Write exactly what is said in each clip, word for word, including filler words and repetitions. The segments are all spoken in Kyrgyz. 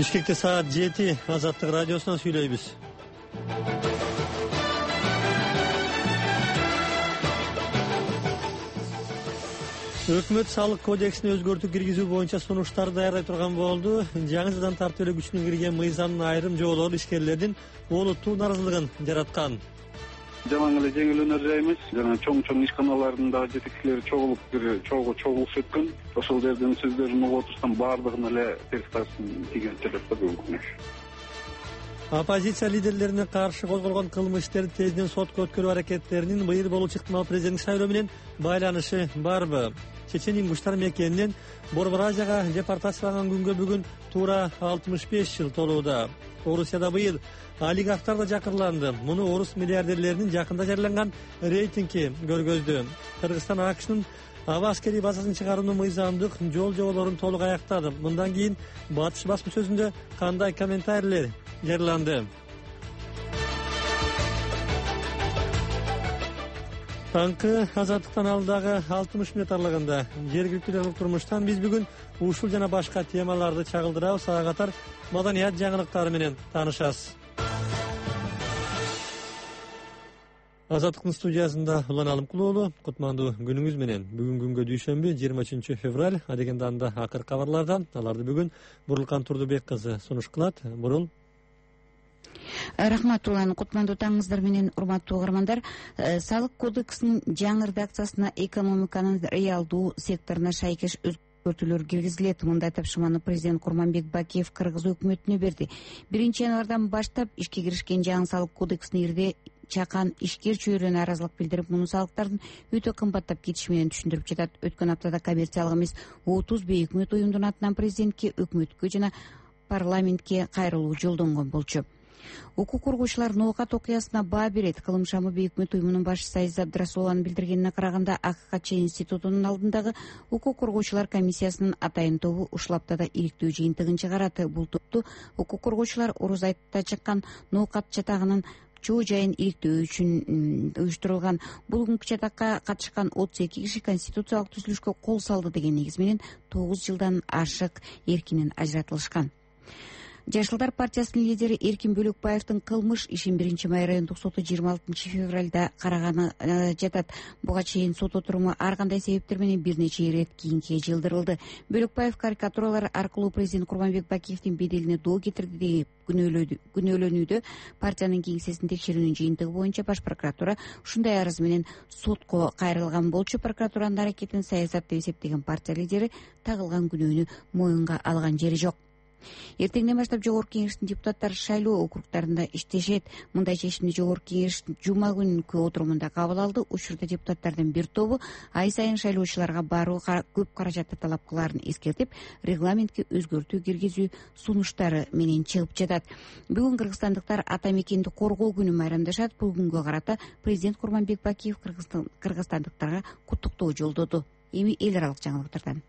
Бишкекте саат жети, Азаттык радиосунан сүйлөйбүз. Өкмөт салык кодексине өзгөртүү киргизүү боюнча сунуштар даярдай турган болду. Жаңыдан тартып эле күчүнө кирген мыйзамдын айрым жоболору ишкерлердин олуттуу нааразылыгын жараткан. Жаман эле жеңилүүнөр эмес, жана чоң-чоң ишканалардын дагы жетекчилери чогулуп бир чогуу чогулуп өткөн. Ошол жердин сөздөрүн угуп отурсам баардыгын эле терс тасын тийген деп бүгүнкү. Оппозиция лидерлерине каршы козголгон кылмыш иштерди тезинен сотко өткөрүү аракеттеринин быйыл болуучу ыктымал президенттик шайлоо менен байланышы барбы? Чечен ингуштар мекенинен Борбор Азияга депортацияланган күнгө бүгүн туура алтымыш беш жыл толууда. Орусияда быйыл олигархтар да жакырланды. Муну орус миллиардерлеринин жакында жарыяланган рейтинги көргөздү. Кыргызстан АКШнын аба аскерий базасын чыгарууну мыйзамдык жол жоболорун толук аяктады. Мындан кийин батыш басма сөзүндө кандай комментарийлер жарыяланды? Таңкы Азаттыктан алдагы алтымыш мүнөт аралыгында жергиликтүү турмуштан биз бүгүн ушул жана башка темаларды чагылдырабыз. Ага катар маданият жаңылыктары менен таанышасыз. Азаттыктын студиясында Улан Алымкулуу уулу, кутмандуу күнүңүз менен. Бүгүн күнгө дүйшөмбү жыйырма үчүнчү февраль. Адегенде анда акыркы кабарлардан аларды бүгүн Бурулкан Турдубек кызы сунуш кылат. Бурул. Рахмат Улан, кутмандуу таңыңыздар менен урматтуу угармандар. Салык кодексинин жаңы редакциясына экономиканын реалдуу секторуна шайкеш өзгөртүүлөр киргизилет. Мындай тапшырманы президент Курманбек Бакиев Кыргыз өкмөтүнө берди. биринчи январдан баштап ишке киришкен жаңы салык кодексине ирде чакан ишкер чөйрөнө нааразылык билдирип, муну салыктардын өтө кымбаттап кетиши менен түшүндүрүп жатат. Өткөн аптада коммерциялык эмес отуз бейөкмөт уюмдун атынан президентке, өкмөткө жана парламентке кайрылуу жолдонгон болчу. Укук коргоочулар Ноокат окуясына баа берет. Кылым шамы бейөкмөт уюмунун башчысы Азиза Абдрасулованын билдиргенине караганда, АККЧ институтунун алдындагы укук коргоочулар комиссиясынын атайын тобу ушул аптада иликтөө жыйынтыгын чыгарат. Бул топту укук коргоочулар Орус айтта чыккан Ноокат чатагынын чоо жайын иликтөө үчүн уюштурулган. Бул күнкү чатакка катышкан отуз эки киши конституциялык түзүлүшкө кол салды деген негиз менен тогуз жылдан ашык эркинен ажыратылышкан. Жашылдар партиясынын лидери Эркин Бөлөкбаевдин кылмыш ишин биринчи май райондук соту жыйырма алтынчы февралда караганы жатат. Буга чейин сот отуруму ар кандай себептер менен бир нече ирет кийинге жылдырылды. Бөлөкбаев карикатуралар аркылуу президент Курманбек Бакиевдин беделине доо кетирди деп күнөөлөнүүдө. Партиянын кеңсесин текшерүүнүн жыйынтыгы боюнча баш прокуратура ушундай арыз менен сотко кайрылган болчу. Прокуратуранын аракетин саясат деп эсептеген партия лидери тагылган күнөөнү моюнга алган жери жок. Эртеңден баштап Жогорку Кеңештин депутаттары шайлоо округдарында иштешет. Мындай чечимди Жогорку Кеңеш жума күнкү отурумунда кабыл алды. Учурда депутаттардын бир тобу ай сайын шайлоочуларга баруу көп каражатты талап кылаарын эскертип, регламентке өзгөртүү киргизүү сунуштары менен чыгып жатат. Бүгүн кыргызстандыктар ата мекенди коргоо күнүн майрамдашат. Бул күнгө карата президент Курманбек Бакиев кыргызстандыктарга куттуктоо жолдоду. Эми эл аралык жаңылыктардан.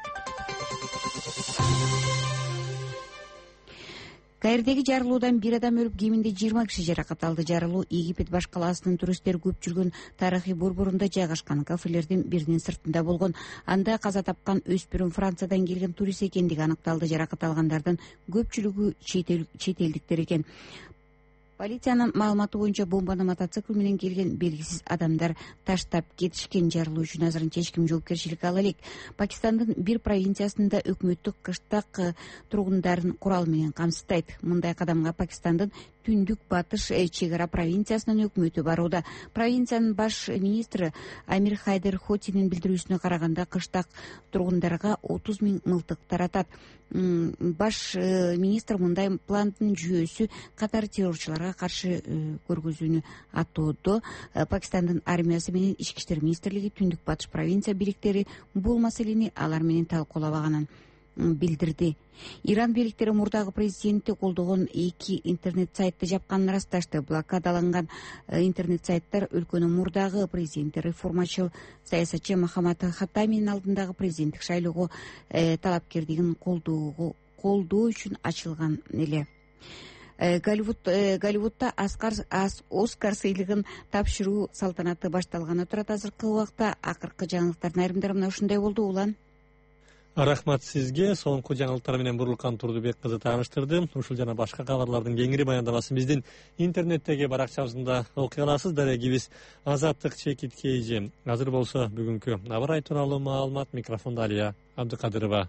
Каирдеги жарылуудан бир адам өлүп, кеминде жыйырма киши жаракат алды. Жарылуу Египет баш калаасынын туристтер көп жүргөн тарыхый борборунда жайгашкан кафелердин биринин сыртында болгон. Анда каза тапкан өспүрүм Франциядан келген турист экендиги аныкталды. Жаракат алгандардын көпчүлүгү чет элдиктер экен. Полициянын маалыматы боюнча бомбаны мотоцикл менен келген белгисиз адамдар таштап кетишкен. Жарылуу үчүн азырынча эч ким жоопкерчиликке ала элек. Пакистандын бир провинциясында өкмөттүк кыштак тургундарын курал менен камсыздайт. Мындай кадамга Пакистандын түндүк батыш чек ара провинциясынын өкмөтү барууда. Провинциянын баш министри Амир Хайдер Хотинин билдирүүсүнө караганда, кыштак тургундарга отуз миң мылтык таратат. Баш министр мындай пландын жүйөсү катар террорчуларга каршы көргөзүүнү аттоодо. Пакистандын армиясы менен ички иштер министрлиги түндүк батыш провинция бириктери бул маселени алар менен талкуулабаганын билдирди. Иран бийликтери мурдагы президентти колдогон эки интернет сайтты жапканын ырасташты. Блокадаланган интернет сайттар өлкөнүн мурдагы президенти, реформачыл саясатчы Мохаммад Хаттаминин алдындагы президенттик шайлоого талапкердигин колдоо үчүн ачылган эле. Голливуд Голливудда Оскар сыйлыгын тапшыруу салтанаты башталганы турат. Азыркы убакта акыркы жаңылыктардын айрымдары мына ушундай болду. Улан. Рахмат сизге. Соңку жаңылыктар менен Бурулкан Турдубек кызы тааныштырдым. Ушул жана башка кабарлардын кеңири баяндамасын биздин интернеттеги баракчабызда окуй аласыз. Дарегибиз Азаттык Чекит Кейжи. Азыр болсо бүгүнкү аба ырайы тууралуу маалымат. Микрофондо Алия Абдыкадырова.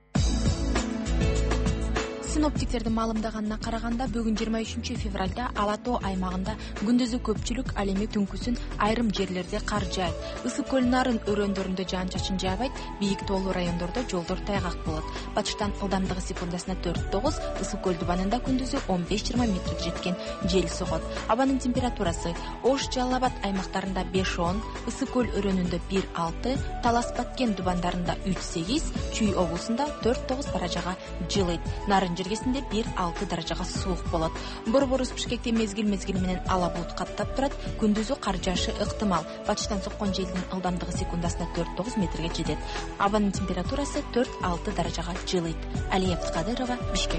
Синоптиктердин маалымдаганына караганда бүгүн жыйырма үчүнчү февралда Ала Тоо аймагында күндүзү көпчүлүк, ал эми түнкүсүн айрым жерлерде кар жаайт. Ысык көл нарын өрөөндөрүндө жаан чачын жаабайт, бийик тоолуу райондордо жолдор тайгак болот. Батыштан ылдамдыгы секундасына төрт тогуз, ысык көл дубанында күндүзү он беш жыйырма метрге жеткен жел согот. Абанын температурасы Ош, Жалал Абад аймактарында беш он, ысык көл өрөөнүндө бир алты, Талас Баткен дубандарында үч сегиз, Чүй облусунда төрт тогуз даражага жылыйт. Нарын жергесинде бир алты даражага суук болот. Борборус Бишкекте мезгил мезгили менен ала булут каттап турат, күндүзү кар жаашы ыктымал. Батыштан соккон желдин ылдамдыгы секундасына төрт тогуз метрге жетет. Абанын температурасы төрт алты даражага жылыйт. Алия Абдыкадырова, Бишкек.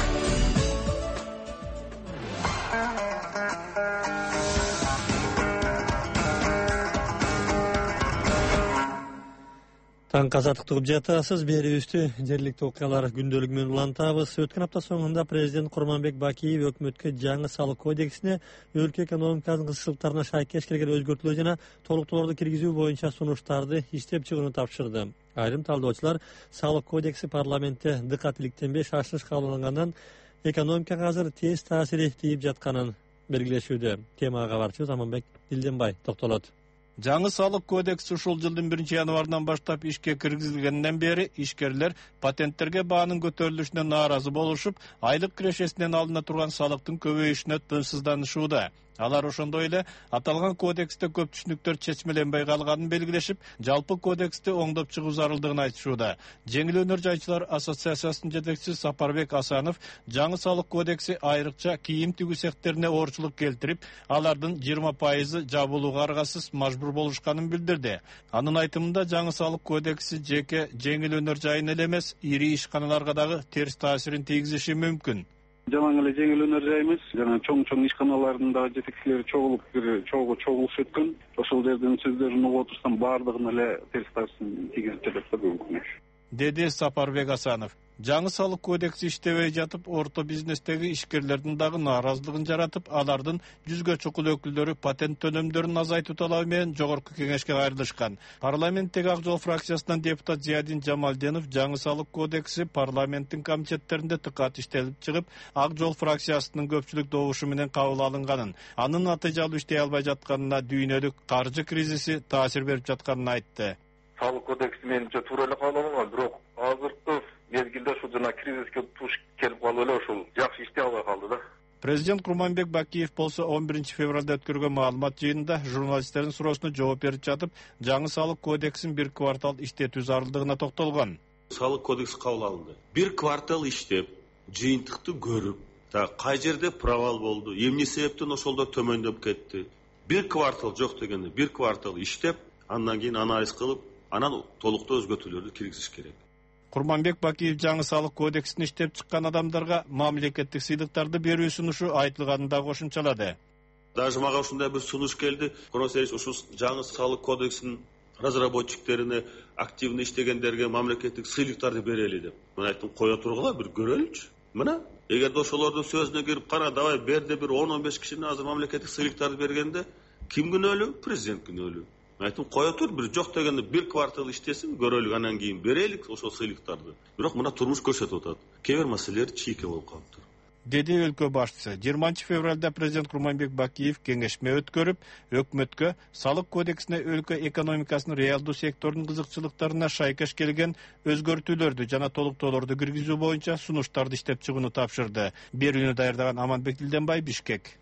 Таң казаттыкты угуп жатасыз. Берүүбүздү жергиликтүү окуялар күндөлүгү менен улантабыз. Өткөн апта соңунда президент Курманбек Бакиев өкмөткө жаңы салык кодексине өлкө экономикасынын кызыкчылыктарына шайкеш келген өзгөртүүлөр жана толуктоолорду киргизүү боюнча сунуштарды иштеп чыгууну тапшырды. Айрым талдоочулар салык кодекси парламентте дыкат иликтенбей шашылыш кабылгангандан экономикага азыр тез таасири тийип жатканын белгилешүүдө. Темага кабарчыбыз Аманбек Дилденбай токтолот. Жаңы салык кодекси ушул жылдын биринчи январынан баштап ишке киргизилгенден бери ишкерлер патенттерге баанын көтөрүлүшүнө нааразы болушуп, айлык кирешесинен алына турган салыктын көбөйүшүнө тынчсызданышууда. Алар ошондой эле аталган кодексте көп түшүнүктөр чечмеленбей калганын белгилешип, жалпы кодексти оңдоп чыгуу зарылдыгын айтышууда. Жеңил өнөр жайчылар ассоциациясынын жетекчиси Сапарбек Асанов жаңы салык кодекси айрыкча кийим тигүү секторуна оорчулук келтирип, алардын жыйырма пайызы жабылууга аргасыз мажбур болушканын билдирди. Анын айтымында жаңы салык кодекси жеке жеңил өнөр жайына эле эмес, ири ишканаларга дагы терс таасирин тийгизиши мүмкүн. Жалаң эле жеңил өнөр жай эмес, жана чоң-чоң ишканалардын да жетекчилери чогулуп бир чогуу чогулушуп өткөн. Ошол жердин сөздөрүн угуп отурсам, баардыгына эле терс таасирин тийгизип жатат да бүгүнкү. Деди Сапарбек Асанов. Жаңы салык кодекси иштебей жатып, орто бизнестеги ишкерлердин дагы нааразылыгын жаратып, алардын жүзгө чукул өкүлдөрү патент төлөмдөрүн азайтуу талабы менен жогорку кеңешке кайрылышкан. Парламенттеги Ак Жол фракциясынан депутат Зиядин Жамалдинов жаңы салык кодекси парламенттин комитеттеринде тыкат иштелип чыгып, Ак Жол фракциясынын көпчүлүк добушу менен кабыл алынганын, анын натыйжалуу иштей албай жатканына дүйнөлүк каржы кризиси таасир берип жатканын айтты. Салык кодекси менимче туура эле кабыл алынган, бирок азыркы мезгилде ушул жана кризиске туш келип калып эле ушул жакшы иштей албай калды да. Президент Курманбек Бакиев болсо он биринчи февралда өткөргөн маалымат жыйынында журналисттердин суроосуна жооп берип жатып, жаңы салык кодексин бир квартал иштетүү зарылдыгына токтолгон. Салык кодекси кабыл алынды. Бир квартал иштеп, жыйынтыкты көрүп, та кай жерде провал болду, эмне себептен ошолдо төмөндөп кетти. Бир квартал жок дегенде, бир квартал иштеп, андан кийин анализ кылып, анан толуктуу өзгөртүүлөрдү киргизиш керек. Курманбек Бакиев жаңы салык кодексин иштеп чыккан адамдарга мамлекеттик сыйлыктарды берүү сунушу айтылганын да кошумчалады. Даже мага ушундай бир сунуш келди. Курманбек ушул жаңы салык кодексинин разработчиктерине активно иштегендерге мамлекеттик сыйлыктарды берели деп. Мен айттым, кое тургула, бир көрөлүчү. Мына, эгерде ошолордун сөзүнө кирип, кара, давай берди бир он он беш кишине азыр мамлекеттик сыйлыктарды бергенде, ким күнөөлүү? Президент күнөөлүү. Айтым, кое тур, бир жок дегенде бир квартал иштесин, көрөлүк, анан кийин берелик ошол сыйлыктарды. Бирок мына турмуш көрсөтүп атат. Кээ бир маселелер чийке болуп калыптыр. Деди өлкө башчысы. жыйырманчы февралда президент Курманбек Бакиев кеңешме өткөрүп, өкмөткө салык кодексине өлкө экономикасынын реалдуу секторунун кызыкчылыктарына шайкеш келген өзгөртүүлөрдү жана толуктоолорду киргизүү боюнча сунуштарды иштеп чыгууну тапшырды. Берүүнү даярдаган Аманбек Дилденбай, Бишкек.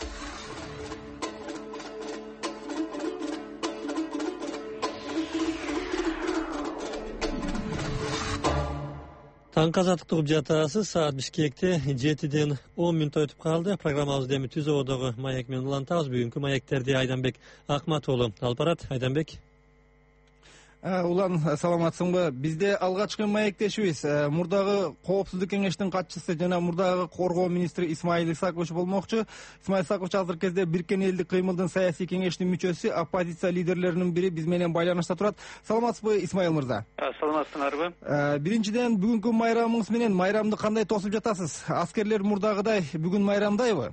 Таң казаттыкты угуп жатасыз. Саат Бишкекте жетиден он мүнөт өтүп калды. Программабызды эми Түзөөдөгү маек менен улантабыз. Бүгүнкү маектерди Айданбек Акмат уулу алып барат. Айданбек. Улан, саламатсыңбы? Бизде алгачкы маектешибиз мурдагы коопсуздук кеңештин катчысы жана мурдагы коргоо министри Исмаил Исакович болмокчу. Исмаил Исакович азыркы кезде Бириккен элдик кыймылдын саясий кеңештин мүчөсү, оппозиция лидерлеринин бири биз менен байланышта турат. Саламатсызбы, Исмаил мырза? Саламатсыңарбы? Биринчиден, бүгүнкү майрамыңыз менен майрамды кандай тосуп жатасыз? Аскерлер мурдагыдай бүгүн майрамдайбы?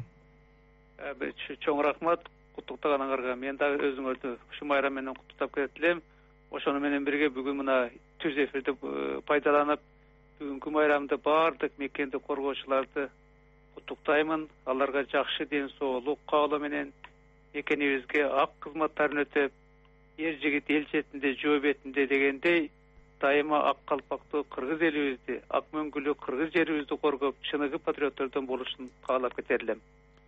Чоң рахмат куттуктаганыңарга. Мен дагы өзүңөрдү ушу майрам менен куттуктап кетелем. Ошону менен бирге бүгүн мына түз эфирди пайдаланып, бүгүнкү майрамды баардык мекенди коргоочуларды куттуктаймын. Аларга жакшы ден соолук каалоо менен мекенибизге ак кызматтарын өтөп, эр жигит эл четинде, жөө бетинде дегендей, дайыма ак калпактуу кыргыз элибизди, ак мөңгүлүү кыргыз жерибизди коргоп, чыныгы патриоттордон болушун каалап кетерлим.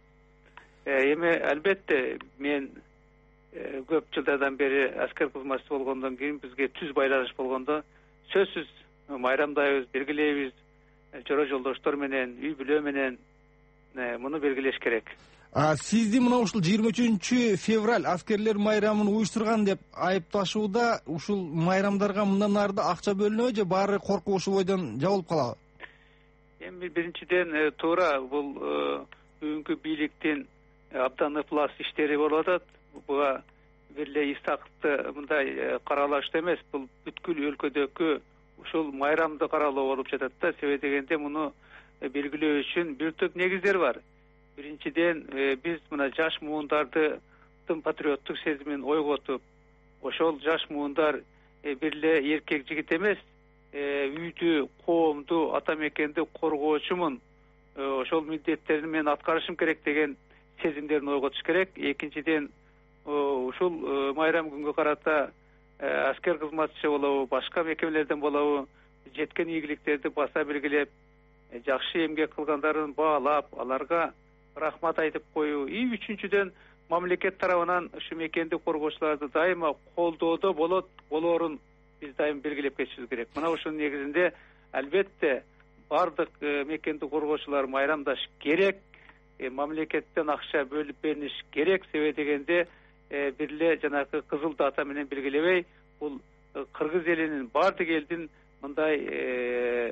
Эми албетте мен көп жылдардан бери аскер кызматчысы болгондон кийин бизге түз байланыш болгондо сөзсүз майрамдайбыз, белгилейбиз. Жора жолдоштор менен, үй бүлө менен муну белгилеш керек. Сизди мына ушул жыйырма үчүнчү февраль аскерлер майрамын уюштурган деп айыпташууда, ушул майрамдарга мындан ары да акча бөлүнөбү же баары коркуп ушул бойдон жабылып калабы? Эми биринчиден туура бул бүгүнкү бийликтин абдан ыплас иштери болуп атат. Буга биреле Исаковду мындай каралашты эмес, бул бүткүл өлкөдөгү ушул майрамды каралоо болуп жатат да. Себеби дегенде муну белгилөө үчүн бир топ негиздер бар. Биринчиден биз мына жаш муундарды патриоттук сезимин ойготуп, ошол жаш муундар биреле эркек жигит эмес, үйдү, коомду, ата мекенди коргоочумун, ошол милдеттерин мен аткарышым керек деген сезимдерин ойготуш керек. Экинчиден, ушул майрам күнгө карата аскер кызматчы болобу, башка мекемелерден болобу, жеткен ийгиликтерди баса белгилеп, жакшы эмгек кылгандарын баалап, аларга рахмат айтып коюу. И үчүнчүдөн, мамлекет тарабынан ушу мекенди коргоочуларды дайыма колдоодо болот болоорун биз дайым белгилеп кетишибиз керек. Мына ушунун негизинде албетте бардык мекенди коргоочулар майрамдаш керек, мамлекеттен акча бөлүп берилиш керек. Себеби дегенде бириле жанагы кызыл дата менен белгилебей, бул кыргыз элинин, бардык элдин мындай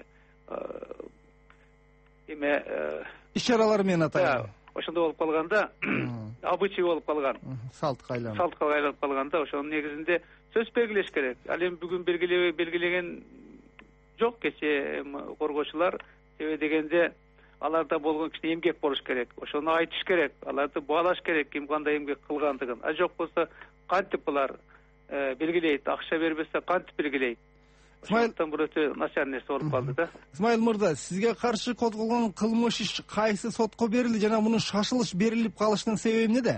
эме иш-чаралары менен атайын. Ошондой болуп калганда, обычай болуп калган. Салтка айланып. Салтка айланып калганда, ошонун негизинде сөз белгилеш керек. Ал эми бүгүн белгилеген жок кече коргоочулар. Себеби дегенде аларда болгон кичине эмгек болуш керек. Ошону айтыш керек. Аларды баалаш керек, ким кандай эмгек кылгандыгын. А жок болсо кантип булар белгилейт, акча бербесе кантип белгилейт? Ошондон бул өтө начар нерсе болуп калды да. Исмаил мырза, сизге каршы козголгон кылмыш иш кайсы сотко берилди жана мунун шашылыш берилип калышынын себеби эмнеде?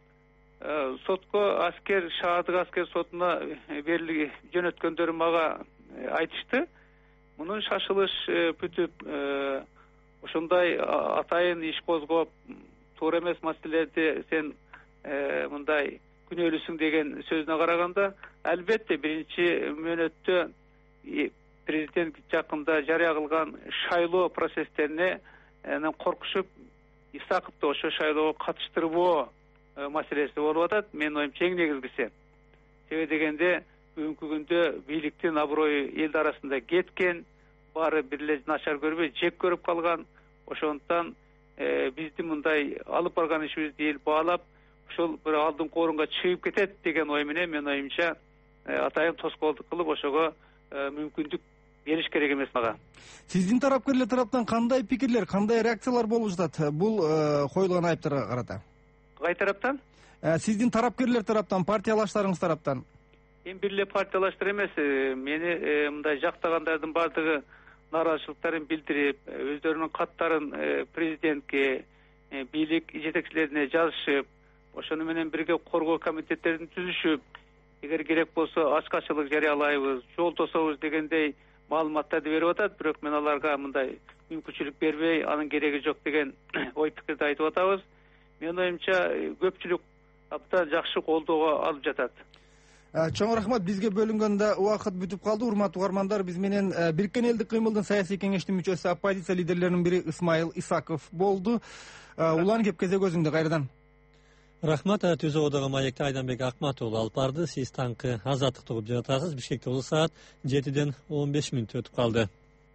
Сотко аскер, шаардык аскер сотуна берилип жөнөткөндөрү мага айтышты. Мунун шашылыш бүтүп, ошондой атайын иш козгоп, туура эмес маселелерди сен мындай күнөөлүүсүң деген сөзүнө караганда, албетте биринчи мөөнөттө президент жакында жарыя кылган шайлоо процесстерине коркушуп, Исаковду ошо шайлоого катыштырбоо маселеси болуп атат. Менин оюмча эң негизгиси. Себеби дегенде бүгүнкү күндө бийликтин аброю эл арасында кеткен, баары биреле начар көрбөй, жек көрүп калган. Ошондуктан бизди мындай алып барган ишибизди эл баалап, ушул бир алдыңкы орунга чыгып кетет деген ой менен менин оюмча атайын тоскоолдук кылып, ошого мүмкүндүк бериш керек эмес мага. Сиздин тарапкерлер тараптан кандай пикирлер, кандай реакциялар болуп жатат бул коюлган айыптарга карата? Кай тараптан? Сиздин тарапкерлер тараптан, партиялаштарыңыз тараптан. Эми бир эле партиялаштар эмес, мени мындай жактагандардын бардыгы нааразычылыктарын билдирип, өздөрүнүн каттарын президентке, бийлик жетекчилерине жазышып, ошону менен бирге коргоо комитеттерин түзүшүп, эгер керек болсо ачкачылык жарыялайбыз, жол тособуз дегендей маалыматтарды берип атат. Бирок мен аларга мындай мүмкүнчүлүк бербей, анын кереги жок деген ой пикирди айтып атабыз. Менин оюмча көпчүлүк абдан жакшы колдоого алып жатат. Чоң рахмат, бизге бөлүнгөн да убакыт бүтүп калды. Урматтуу угармандар, биз менен Бириккен элдик кыймылдын саясий кеңештин мүчөсү, оппозиция лидерлеринин бири Исмаил Исаков болду. Улан, кеп кезек өзүңдө кайрадан. Рахмат. Түзө одого маекти Айданбек Акмат уулу алып барды. Сиз таңкы Азаттыкты угуп жатасыз. Бишкекте бул саат жетиден он беш мүнөт өтүп калды.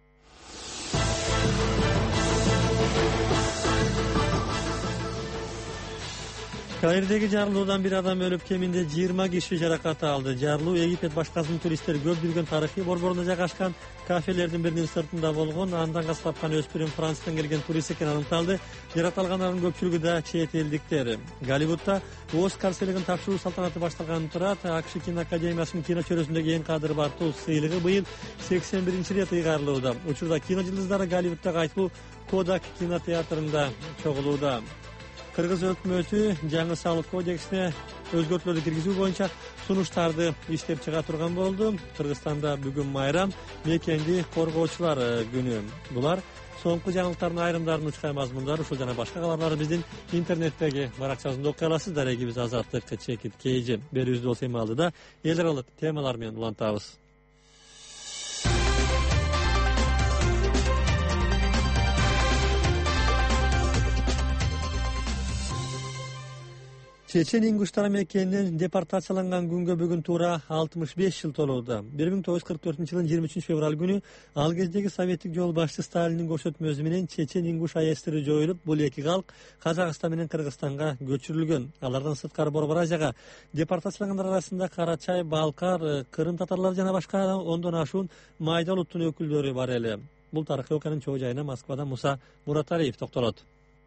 Каирдеги жарылуудан бир адам өлүп, кеминде жыйырма киши жаракат алды. Жарылуу Египет башкасынын туристтер көп билген тарыхый борборунда жайгашкан кафелердин биринин сыртында болгон. Андан газ тапкан өспүрүм Франциядан келген турист экени аныкталды. Жараталгандардын көпчүлүгү да чет элдиктер. Голливудда Оскар сыйлыгын тапшыруу салтанаты башталган турат. АКШ киноакадемиясынын кино чөйрөсүндөгү эң кадыр бартуу сыйлыгы быйыл сексен биринчи ирет ыйгарылууда. Учурда кино жылдыздары Голливуддагы айтылуу Kodak кинотеатрында чогулууда. Кыргыз өкмөтү жаңы салык кодексине өзгөртүүлөрдү киргизүү боюнча сунуштарды иштеп чыга турган болду. Кыргызстанда бүгүн майрам мекенди коргоочулар күнү. Булар соңку жаңылыктардын айрымдарын учкай мазмундары ушул жана башка кабарларды биздин интернеттеги баракчабызда окуй аласыз. Дарегибиз Азаттык чекит кейжи берүүбүздү болсо эми алдыда эл аралык темалар менен улантабыз. Чечен ингуштары мекенинен депортацияланган күнгө бүгүн туура алтымыш беш жыл толууда. бир миң тогуз жүз кырк төртүнчү жылдын жыйырма үчүнчү февраль күнү ал кездеги советтик жол башчы Сталиндин көрсөтмөсү менен чечен ингуш аэстери жоюлуп, бул эки калк Казакстан менен Кыргызстанга көчүрүлгөн. Алардан сырткары Борбор Азияга депортациялангандар арасында Карачай, Балкар, Кырым татарлары жана башка ондон ашуун майда улуттун өкүлдөрү бар эле. Бул тарыхый окуянын чоо жайына Москвадан Муса Мураталиев токтолот.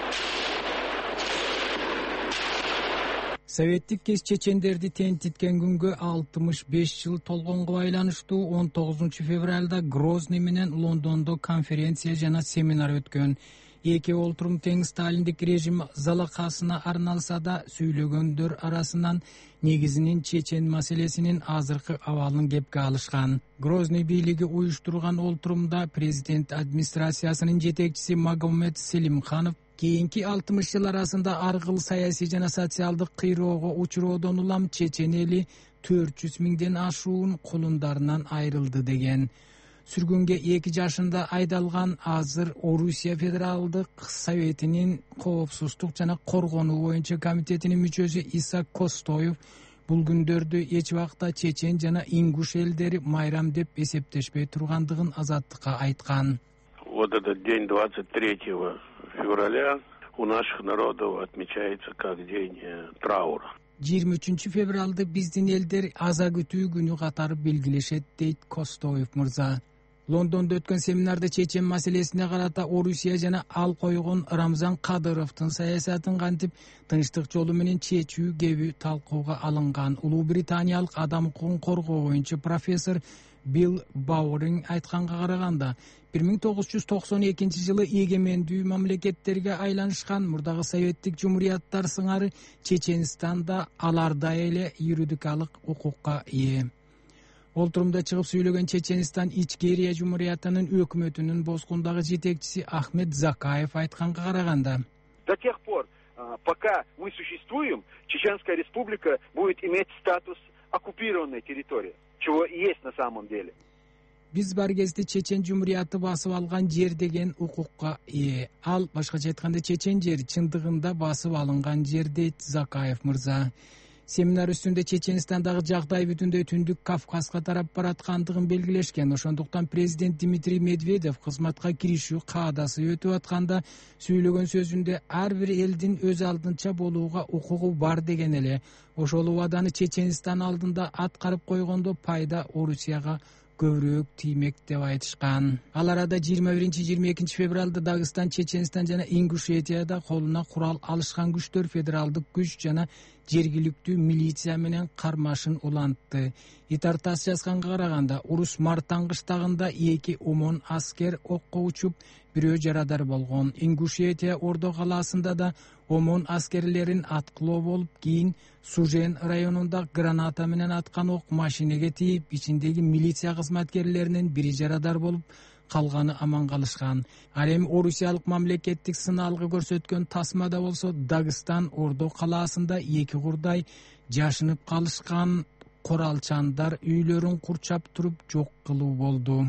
Советтик кез чечендерди тентиткен күнгө алтымыш беш жыл толгонго байланыштуу он тогузунчу февралда Грозный менен Лондондо конференция жана семинар өткөн. Эки олтурум тең Сталиндик режим залакасына арналса да, сүйлөгөндөр арасынан негизинен чечен маселесинин азыркы абалын кепке алышкан. Грозный бийлиги уюштурган олтурумда президент администрациясынын жетекчиси Магомед Селимханов кийинки алтымыш жыл арасында ар кыл саясий жана социалдык кыйроого учуроодон улам чечен эли төрт жүз миңден ашуун кулундарынан айрылды деген. Сүргүнгө эки жашында айдалган азыр Орусия Федералдык Советинин коопсуздук жана коргонуу боюнча комитетинин мүчөсү Исаак Костоев бул күндөрдү эч убакта чечен жана ингуш элдери майрам деп эсептешпей тургандыгын Азаттыкка айткан. Вот этот день двадцать третьего февраля у наших народов отмечается как день траура. жыйырма үчүнчү февралды биздин элдер аза күтүү күнү катары белгилешет, дейт Костоев мырза. Лондондо өткөн семинарда чечен маселесине карата Орусия жана ал койгон Рамзан Кадыровдун саясатын кантип тынчтык жолу менен чечүү кеби талкууга алынган. Улуу Британиялык адам укугун коргоо боюнча профессор Билл Бауринг айтканга караганда, бир миң тогуз жүз токсон экинчи жылы эгемендүү мамлекеттерге айланышкан мурдагы советтик жумурияттар сыңары Чеченстанда аларда эле юридикалык укукка ээ. Олтурумда чыгып сүйлөгөн Чеченстан Ичкерия жумуриятынын өкмөтүнүн бозгундагы жетекчиси Ахмед Закаев айтканга караганда, до тех пор, пока мы существуем, Чеченская республика будет иметь статус оккупированной территории, чего и есть на самом деле. Биз бар кезде чечен жумурияты басып алган жер деген укукка ээ. Ал башкача айтканда чечен жер чындыгында басып алынган жер, дейт Закаев мырза. Семинар үстүндө Чеченстандагы жагдай бүтүндөй Түндүк Кавказга тарап бараткандыгын белгилешкен. Ошондуктан президент Дмитрий Медведев кызматка киришүү каадасы өтүп атканда сүйлөгөн сөзүндө ар бир элдин өз алдынча болууга укугу бар деген эле. Ошол убаданы Чеченстан алдында аткарып койгондо пайда Орусияга көбүрөөк тиймек деп айтышкан. Ал арада жыйырма биринчи жыйырма экинчи февралда Дагыстан, Чеченстан жана Ингушетияда колуна курал алышкан күчтөр федералдык күч жана жергиликтүү милиция менен кармашын улантты. Итартас жазганга караганда, урус мартан кыштагында эки омон аскер окко учуп, бирөө жарадар болгон. Ингушетия Ордо калаасында да омон аскерлерин аткылоо болуп, кийин Сужен районунда граната менен аткан ок машинеге тийип, ичиндеги милиция кызматкерлеринин бири жарадар болуп, калганы аман калышкан. Ал эми орусиялык мамлекеттик сыналгы көрсөткөн тасмада болсо Дагыстан Ордо калаасында эки курдай жашынып калышкан коралчандар үйлөрүн курчап туруп жок кылуу болду.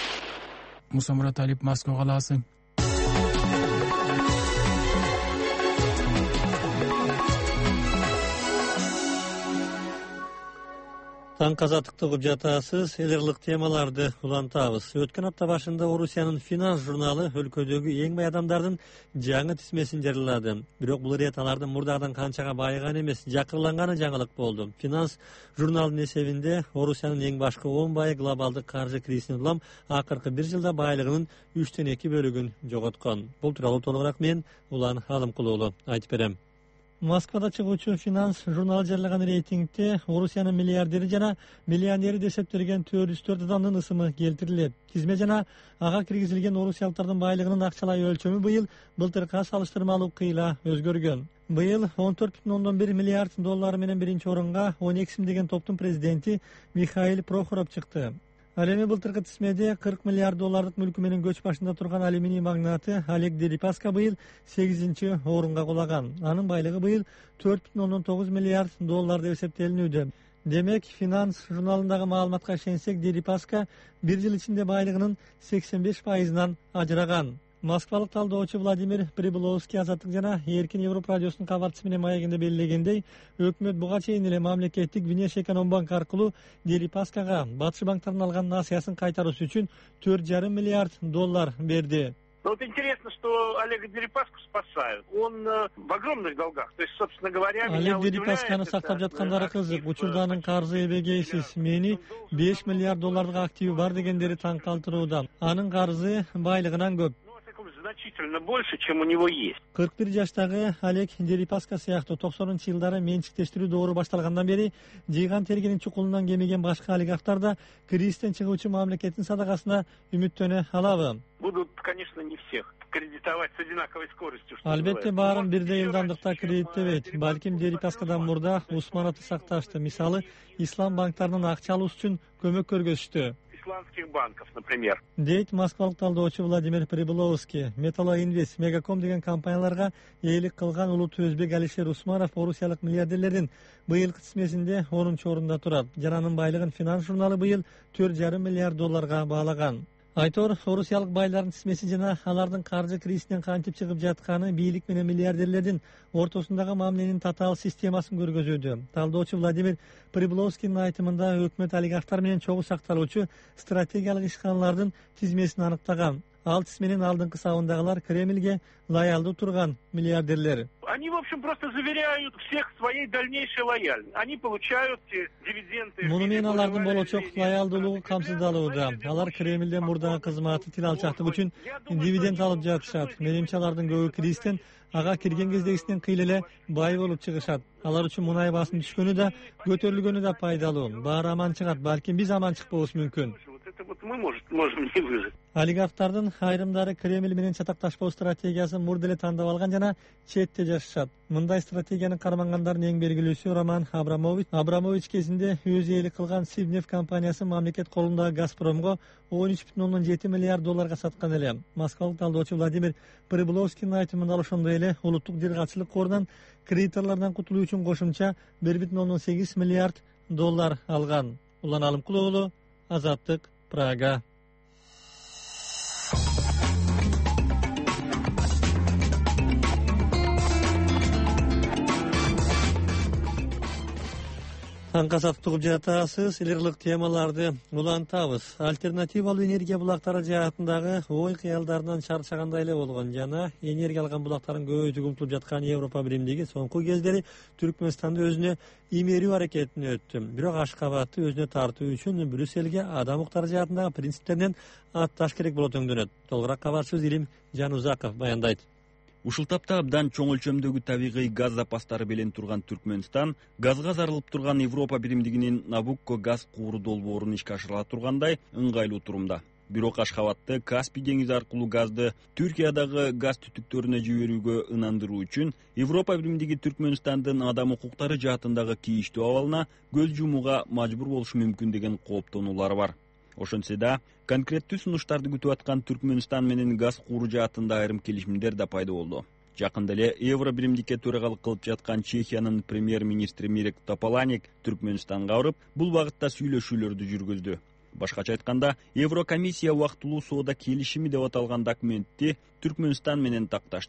Муса Мураталиев, Москва калаасы. Таң азаттыкты угуп жатасыз, элерлик темаларды улантабыз. Өткөн апта башында Орусиянын Финанс журналы өлкөдөгү эң бай адамдардын жаңы тизмесин жарыялады. Бирок бул ирет алардын мурдагыдан канчага байыганы эмес, жакырланганы жаңылык болду. Финанс журналынын эсебинде Орусиянын эң башкы он байы глобалдык каржы кризисине улам акыркы бир жылда байлыгынын үчтөн эки бөлүгүн жоготкон. Бул тууралуу толугураак мен Улан Алымкулуулу айтып берем. Москвада чыгуучу Финанс журналы жарыяган рейтингде Орусиянын миллиардери жана миллионери деп эсептелген төрт жүз төрт адамдын ысымы келтирилет. Тизме жана ага киргизилген орусиялыктардын байлыгынын акчалай өлчөмү быйыл былтыркыга салыштырмалуу кыйла өзгөргөн. Быйыл он төрт бүтүн ондон бир миллиард доллары менен биринчи орунга он эки сим деген топтун президенти Михаил Прохоров чыкты. Ал эми былтыркы тизмеде кырк миллиард доллардык мүлкү менен көч башында турган алюминий магнаты Олег Дерипаска быйыл сегизинчи орунга кулаган. Анын байлыгы быйыл төрт бүтүн ондон тогуз миллиард доллар деп эсептелинүүдө. Демек, Финанс журналындагы маалыматка ишенсек, Дерипаска бир жыл ичинде байлыгынын сексен беш пайызынан ажыраган. Москвалык талдоочу Владимир Прибыловский Азаттык жана Эркин Европа радиосунун кабарчысы менен маегинде белгилегендей, өкмөт буга чейин эле мамлекеттик Внешэкономбанк аркылуу Дерипаскага батыш банктарынан алган насыясын кайтаруусу үчүн төрт жарым миллиард доллар берди. Но вот интересно, что Олега Дерипаску спасают. Он э, в огромных долгах. То есть, собственно говоря, Олег Дерипасканы сактап жаткандары кызык. Учурда анын карзы эбегейсиз. Мени беш миллиард доллардык активи бар дегендери таң калтырууда. Анын карзы байлыгынан көп. Значительно больше, чем у него есть. кырк бир жаштагы Олег Дерипаска сыяктуу токсонунчу жылдары менчиктештирүү доору башталгандан бери жыйган тергенин чукулунан кемиген башка олигархтар да кризистен чыгуучу мамлекеттин садагасына үмүттөнө алабы? Будут, конечно, не всех кредитовать с одинаковой скоростью. Албетте баарын бирдей ылдамдыкта кредиттебейт. Балким Дерипаскадан мурда Усмановду сакташты. Мисалы, ислам банктарынын акча алуусу үчүн көмөк көргөзүштү. Исламских банков, например. Дейт москвалык талдоочу Владимир Прибыловский. Металлоинвест, Мегаком деген компанияларга ээлик кылган улут өзбек Алишер Усманов орусиялык миллиардерлердин быйылкы тизмесинде онунчу орунда турат. Жананын байлыгын Финанс журналы быйыл төрт жарым миллиард долларга баалаган. Айтор, орусиялык байлардын тизмеси жана алардын каржы кризисинен кантип чыгып жатканы бийлик менен миллиардерлердин ортосундагы мамленин татаал системасын көргөзүүдө. Талдоочу Владимир Прибыловскийдин айтымында өкмөт олигархтар менен чогуу сакталуучу стратегиялык ишканалардын тизмесин аныктаган. Ал тизменин алдыңкы сабындагылар Кремльге лоялдуу турган миллиардерлер. Они, в общем, просто заверяют всех своей дальнейшей лояльности. Они получают дивиденды. Муну менен алардын болочок лоялдуулугу камсыздалууда. Алар Кремльден мурдагы кызматы тил алчактык үчүн дивиденд алып жатышат. Менимче алардын көбү кризистен ага кирген кездегисинен кыйла эле бай болуп чыгышат. Алар үчүн мунай баасынын түшкөнү да, көтөрүлгөнү да пайдалуу. Баары аман чыгат, балким биз аман чыкпабыз мүмкүн. Вот мы, может, можем не выжить. Олигархтардын айрымдары Кремль менен чатакташпоо стратегиясын мурда эле тандап алган жана четте жашашат. Мындай стратегияны кармангандардын эң белгилүүсү Роман Абрамович. Абрамович кезинде өзү ээлик кылган Сибнефть компаниясы мамлекет колундагы Газпромго он үч бүтүн ондон жети миллиард долларга саткан эле. Москвалык талдоочу Владимир Прибыловскийдин айтымында ошондой эле улуттук диргачылык корунан кредиторлордон кутулуу үчүн кошумча бир бүтүн ондон сегиз миллиард доллар алган. Улан Алымкулуулу, Азаттык, Прага. Аңкасат тугуп жатасыз, илгирлик темаларды улантабыз. Альтернативалуу энергия булактары жаатындагы ой кыялдарынан чарчагандай эле болгон жана энергия алган булактарын көбөйтүүгө умтулуп жаткан Европа биримдиги соңку кездери Түркмөнстанды өзүнө имерүү аракетине өттү. Бирок Ашкабадты өзүнө тартуу үчүн Брюссельге адам укуктары жаатындагы принциптеринен атташ керек болот өңдөнөт. Толугураак кабарчыбыз Илим Жанузаков баяндайт. Ушул тапта абдан чоң өлчөмдөгү табигый газ запастары менен турган Түркмөнстан газга зарылып турган Европа биримдигинин Набукко газ кууру долбоорун ишке ашыра тургандай ыңгайлуу турумда. Бирок Ашхабадты Каспий деңизи аркылуу газды Түркиядагы газ түтүктөрүнө жиберүүгө ынандыруу үчүн Европа биримдиги Түркмөнстандын адам укуктары жаатындагы тийиштүү абалына көз жумууга мажбур болушу мүмкүн деген кооптонуулар бар. Ошентсе да, конкреттүү сунуштарды күтүп аткан Түркмөнстан менен газ кууру жаатында айрым келишимдер да пайда болду. Жакында эле Евро биримдикке төрагалык кылып жаткан Чехиянын премьер-министри Мирек Топаланик Түркмөнстанга барып, бул багытта сүйлөшүүлөрдү жүргүздү. Башкача айтканда, Еврокомиссия убактылуу соода келишими деп аталган документти Түркмөнстан менен такташты.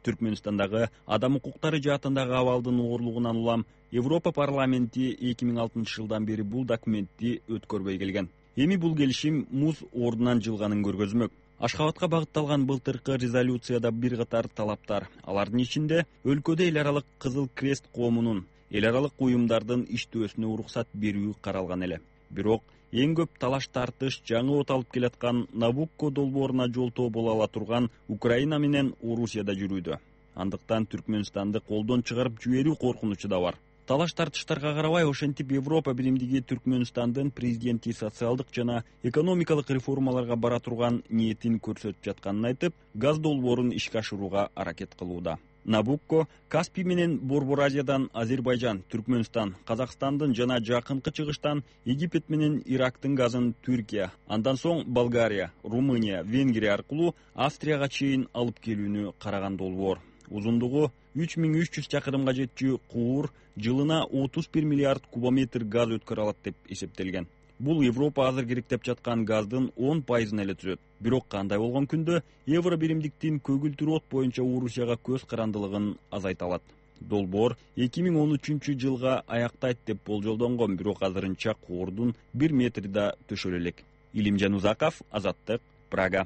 Түркмөнстандагы адам укуктары жаатындагы абалдын оорлугунан улам Европа парламенти эки миң алтынчы жылдан бери бул документти өткөрбөй келген. Эми бул келишим муз ордунан жылганын көргөзмөк. Ашхабадка багытталган былтыркы резолюцияда бир катар талаптар, алардын ичинде өлкөдө эл аралык Кызыл Крест коомунун эл аралык уюмдардын иштөөсүнө уруксат берүү каралган эле. Бирок эң көп талаш тартыш жаңы от алып келаткан Набукко долбооруна жолтоо боло ала турган Украина менен Орусияда жүрүүдө. Андыктан Түркмөнстанды колдон чыгарып жиберүү коркунучу да бар. Талаш тартыштарга карабай, ошентип Европа биримдиги Түркмөнстандын президенти социалдык жана экономикалык реформаларга бара турган ниетин көрсөтүп жатканын айтып, газ долбоорун ишке ашырууга аракет кылууда. Набукко Каспий менен Борбор Азиядан Азербайжан, Түркмөнстан, Казакстандын жана жакынкы чыгыштан Египет менен Ирактын газын Түркия, андан соң Болгария, Румыния, Венгрия аркылуу Австрияга чейин алып келүүнү караган долбоор. Узундугу үч миң үч жүз чакырымга жетчү куур жылына отуз бир миллиард кубометр газ өткөрө алат деп эсептелген. Бул Европа азыр керектеп жаткан газдын он пайызын эле түзөт. Бирок кандай болгон күндө евро биримдиктин көгүлтүр от боюнча Орусияга көз карандылыгын азайта алат. Долбоор эки миң он үчүнчү жылга аяктайт деп болжолдонгон, бирок азырынча куурдун бир метри да төшөлө элек. Илимжан Узаков, Азаттык, Прага.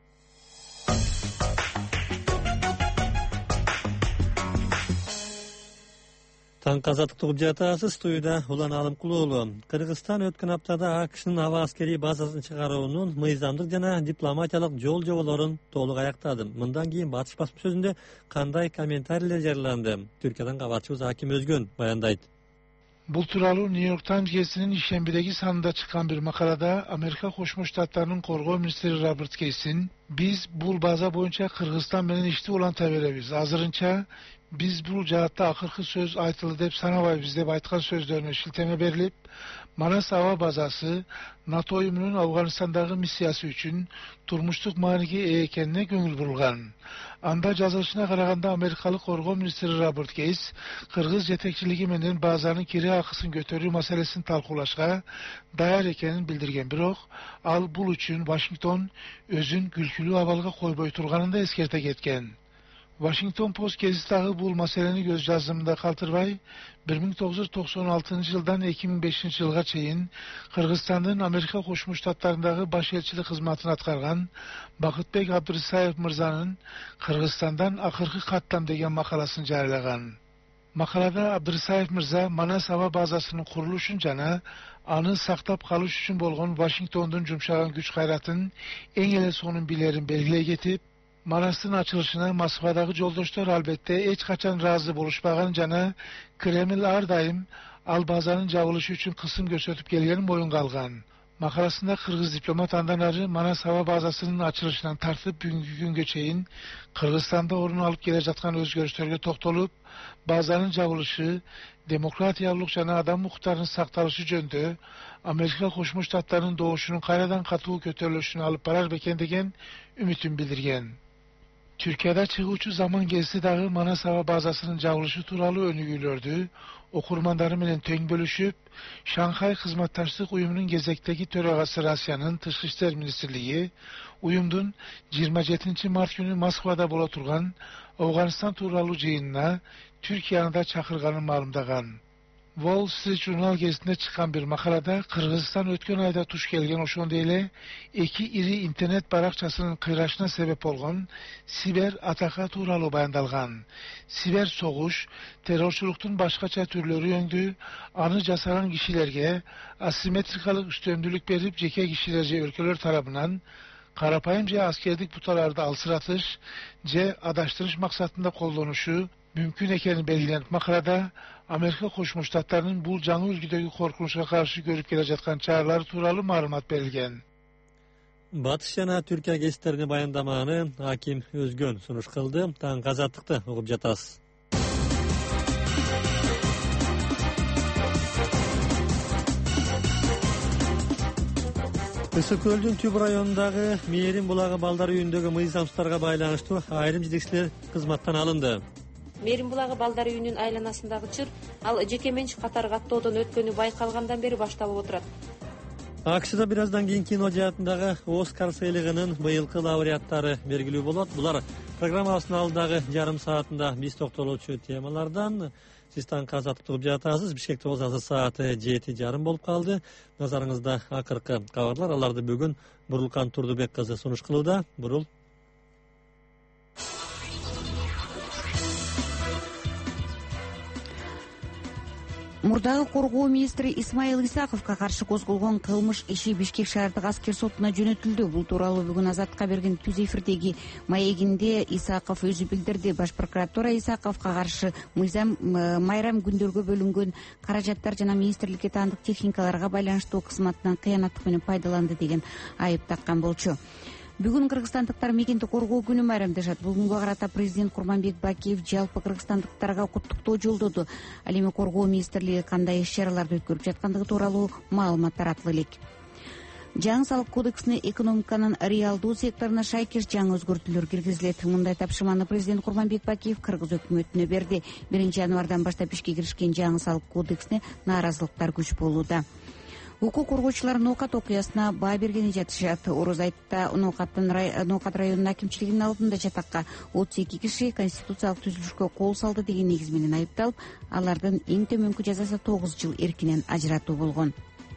Таң азаттыкты угуп жатасыз. Студияда Улан Алымкулуулу. Кыргызстан өткөн аптада АКШнын аба аскери базасын чыгаруунун мыйзамдык жана дипломатиялык жол жоболорун толук аяктады. Мындан кийин батыш басмасөзүндө кандай комментарийлер жарыяланды? Түркиядан кабарчыбыз Аким Өзгөн баяндайт. Бул тууралуу Нью-Йорк Таймс гезитинин ишембидеги санында чыккан бир макалада Америка Кошмо Штаттарынын коргоо министри Роберт Кейсин биз бул база боюнча Кыргызстан менен ишти уланта беребиз. Азырынча биз бул жаатта акыркы сөз айтылды деп санабайбыз деп айткан сөздөрүнө шилтеме берилип, Манас аба базасы НАТО уюмунун Афганистандагы миссиясы үчүн турмуштук мааниге ээ экенине көңүл бурулган. Анда жазылышына караганда Америкалык коргоо министри Роберт Кейс кыргыз жетекчилиги менен базанын кире акысын көтөрүү маселесин талкуулашка даяр экенин билдирген, бирок ал бул үчүн Вашингтон өзүн күлкүлүү абалга койбой турганын да эскерте кеткен. Washington Post гезитагы бул маселени көз жазымында калтырбай, бир миң тогуз жүз токсон алтынчы жылдан эки миң бешинчи жылга чейин Кыргызстандын Америка Кошмо Штаттарындагы баш элчилик кызматын аткарган Бакытбек Абдырисаев мырзанын Кыргызстандан акыркы каттам деген макаласын жарыялаган. Макалада Абдырисаев мырза Манас аба базасынын курулушун жана аны сактап калыш үчүн болгон Вашингтондун жумшаган күч кайратын эң эле сонун билерин белгилей кетип, Манастын ачылышына Москвадагы жолдоштор албетте эч качан ыраазы болушпаган жана Кремль ар дайым ал базанын жабылышы үчүн кысым көрсөтүп келгенин моюнга алган. Макаласында кыргыз дипломат андан ары Манас аба базасынын ачылышынан тартып бүгүнкү күнгө чейин Кыргызстанда орун алып келе жаткан өзгөрүштөргө токтолуп, базанын жабылышы, демократиялык жана адам укуктарынын сакталышы жөнүндө Америка Кошмо Штаттарынын добушунун кайрадан катуу көтөрүлүшүнө алып барар бекен деген үмүтүн билдирген. Türkiye'de çıgıuçu zaman gezisi dağı Manас aба bazasının jabılışı tuuralı önügülördü, okurmanları menen teң bölüşüp, Şanghay Hizmetdaşlık Uyumu'nun gezekteki töragası Rusya'nın Tışkı İşler Ministerliği, uyumdun yirmi жетинчи mart günü Moskvada bola turgan Afganistan tuuralı jıyınına Türkiye'ni da çakırganın malımdagan. Wall Street Journal gezitinde çıkan bir makalada Kırgızistan ötken ayda tuş gelgen oşonda ele iki iri internet barakçasının kıyraşına sebep olgan siber ataka tuuralı bayandalgan. Siber soğuş, terörçülüktün başkaça türleri yöndü, anı jasagan kişilerge asimetrikalık üstündülük berip jeke kişilerce ülkeler tarafından karapayımca askerlik putalarda alsıratış, ce adaştırış maksatında kollanışı mümkün ekeni belgilenip makalada Amerika Kошмо Штаттарынын бул жаңы үлгүдөгү коркунучка каршы көрүп келе жаткан чаралары тууралуу маалымат берилген. Батыш жана Түркия гезиттерине баяндаманы Аким Өзгөн сунуш кылды. Таң азаттыкты угуп жатасыз. Ысык көлдүн түб районундагы Мээрим булагы балдар үйүндөгү мыйзамсыздарга байланыштуу айрым жетекчилер кызматтан алынды. Мээрим булагы балдар үйүнүн айланасындагы чыр ал жеке менчик катары каттоодон өткөнү байкалгандан бери башталып отурат. АКШда бир аздан кийин кино жаатындагы Оскар сыйлыгынын быйылкы лауреаттары белгилүү болот. Булар Программабыздын алдыдагы жарым саатында биз токтолочу темалардан сиз таңкы азаттык угуп жатасыз. Бишкекте болсо азыр сааты жети жарым болуп калды. Назарыңызда акыркы кабарлар, аларды бүгүн Бурулкан Турдубек кызы сунуш кылууда. Бурул. Мурдагы коргоо министри Исмаил Исаковго каршы козголгон кылмыш иши Бишкек шаардык аскер сотуна жөнөтүлдү. Бул тууралуу бүгүн Азаттыкка берген түз эфирдеги маегинде Исаков өзү билдирди. Баш прокуратура Исаковго каршы мыйзам майрам күндөргө бөлүнгөн каражаттар жана министрликке таандык техникаларга байланыштуу кызматынан кыянаттык менен пайдаланды деген айып таккан болчу. Бүгүн кыргызстандыктар мекенди коргоо күнү майрамдашат. Бул күнгө карата президент Курманбек Бакиев жалпы кыргызстандыктарга куттуктоо жолдоду. Ал эми коргоо министрлиги кандай иш-чараларды өткөрүп жаткандыгы тууралуу маалымат таратылы элек. Жаңы салык кодексине экономиканын реалдуу секторуна шайкеш жаңы өзгөртүүлөр киргизилет. Мындай тапшырманы президент Курманбек Бакиев кыргыз өкмөтүнө берди. биринчи январдан баштап ишке киришкен жаңы салык кодексине нааразылыктар күч болууда. Укук коргоочулар Ноокат окуясына баа бергени жатышат. Ороз айтта Ноокат районунун акимчилигинин алдында жатакка отуз эки киши конституциялык түзүлүшкө кол салды деген негиз менен айыпталып, алардын эң төмөнкү жазасы тогуз жыл эркинен ажыратуу болгон.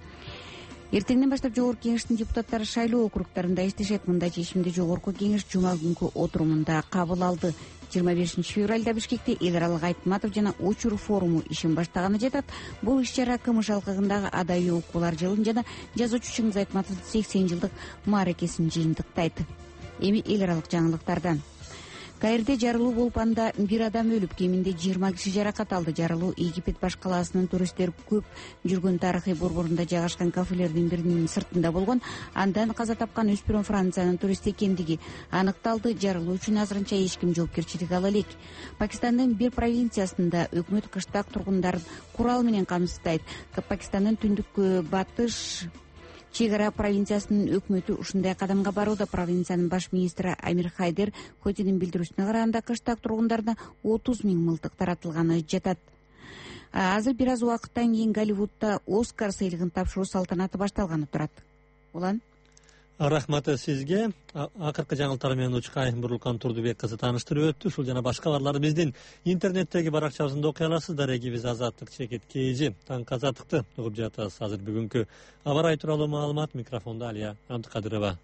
Эртеңден баштап Жогорку кеңештин депутаттары шайлоо округдарында иштешет. Мындай чечимди Жогорку кеңеш жума күнкү отурумунда кабыл алды. жыйырма бешинчи февралда Бишкекте эл аралык Айтматов жана Учур форуму ишин баштаганы жатат. Бул иш-чара КМШ алкагындагы адайы укугулар жылын жана жазуучу Чыңгыз Айтматовдун сексен жылдык мааракесин жыйынтыктайт. Эми эл аралык жаңылыктардан. Каирде жарылуу болуп, анда бир адам өлүп, кеминде жыйырма киши жаракат алды. Жарылуу Египет баш калаасынын туристтер көп жүргөн тарыхый борборунда жайгашкан кафелердин биринин сыртында болгон. Андан каза тапкан өспүрүм Франциянын туристи экендиги аныкталды. Жарылуу үчүн азырынча эч ким жоопкерчилик ала элек. Пакистандын бир провинциясында өкмөт кыштак тургундарын курал менен камсыздайт. Пакистандын түндүк батыш чек ара провинциясынын өкмөтү ушундай кадамга барууда. Провинциянын баш министри Амир Хайдер Хотинин билдирүүсүнө караганда кыштак тургундарына отуз миң мылтык таратылганы жатат. Азыр бир аз убакыттан кийин Голливудда Оскар сыйлыгын тапшыруу салтанаты башталганы турат. Улан Рахматы сизге. Акыркы жаңылыктар менен Учкай Бурулкан Турдубек кызы тааныштырып өттү. Ушул жана башка кабарларды биздин интернеттеги баракчабызда окуй аласыз. Дарегибиз Азаттык чекит кейжи. Таңкы азаттыкты угуп жатасыз. Азыр бүгүнкү аба ырайы тууралуу маалымат микрофондо Алия Абдыкадырова.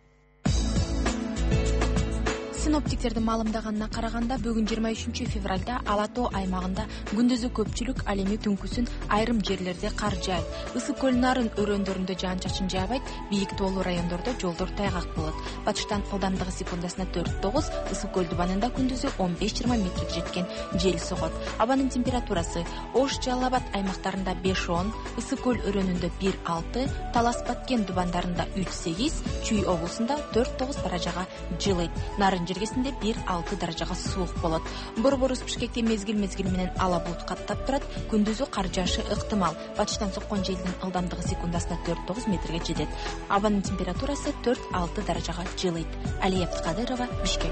Синоптиктердин маалымдаганына караганда бүгүн жыйырма үчүнчү февралда Ала Тоо аймагында күндүзү көпчүлүк, ал эми түнкүсүн айрым жерлерде кар жаайт. Ысык көл нарын өрөөндөрүндө жаан чачын жаабайт, бийик тоолуу райондордо жолдор тайгак болот. Батыштан ылдамдыгы секундасына төрт тогуз, Ысык көл дубанында күндүзү он беш жыйырма метрге жеткен жел согот. Абанын температурасы Ош, Жалал Абад аймактарында беш он, Ысык көл өрөөнүндө бир алты, Талас, Баткен дубандарында үч сегиз, Чүй облусунда төрт тогуз даражага жылыйт. Нарын жергесинде бир алты даражага суук болот. Борборубуз Бишкекте мезгил мезгил менен ала булут каттап турат. Күндүзү кар жаашы ыктымал. Батыштан соккон желдин ылдамдыгы секундасына төрт тогуз метрге жетет. Абанын температурасы төрт алты даражага жылыйт. Алия Абдыкадырова, Бишкек.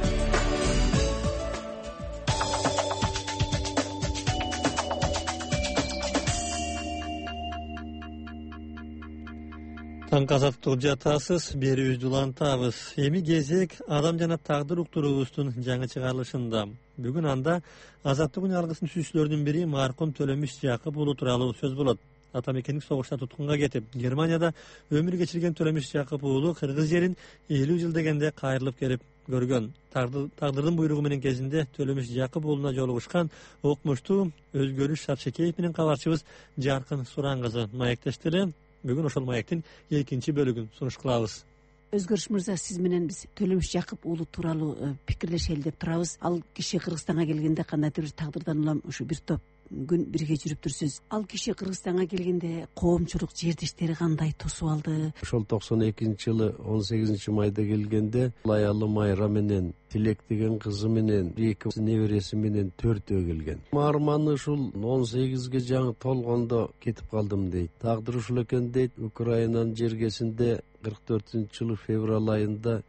Таңкы азаттык угуп жатасыз, берүүбүздү улантабыз. Эми кезек адам жана тагдыр уктуруубуздун жаңы чыгарылышында. Бүгүн анда азаттык алгысын сүзүүчүлөрдүн бири маркум Төлөмүш Жакып уулу тууралуу сөз болот. Атамекендик согушта туткунга кетип, Германияда өмүр кечирген Төлөмүш Жакып уулу кыргыз жерин элүү жыл дегенде кайрылып келип көргөн. Тагдырдын буйругу менен кезинде Төлөмүш Жакып уулуна жолугушкан окумуштуу Өзгөрүш Шаршекеев менен кабарчыбыз Жаркын Суран кызы маектештири. Бүгүн ошол маектин экинчи бөлүгүн сунуш кылабыз. Өзгөрүш мырза, сиз менен биз Төлөмүш Жакып уулу тууралуу пикирлешели деп турабыз. Ал киши Кыргызстанга келгенде кандайдыр бир тагдырдан улам ушу бир топ күн бирге жүрүптүрсүз. Ал киши Кыргызстанга келгенде коомчулук жердештери кандай тосуп алды? Ошол токсон экинчи жылы он сегизинчи майда келгенде аялы Майра менен Тилек деген кызы менен эки небереси менен төртөө келген. Марманы ушул он сегизге жаңы толгондо кетип калдым дейт. Тагдыр ушул экен дейт. Украинанын жергесинде кырк төртүнчү жылы февраль айында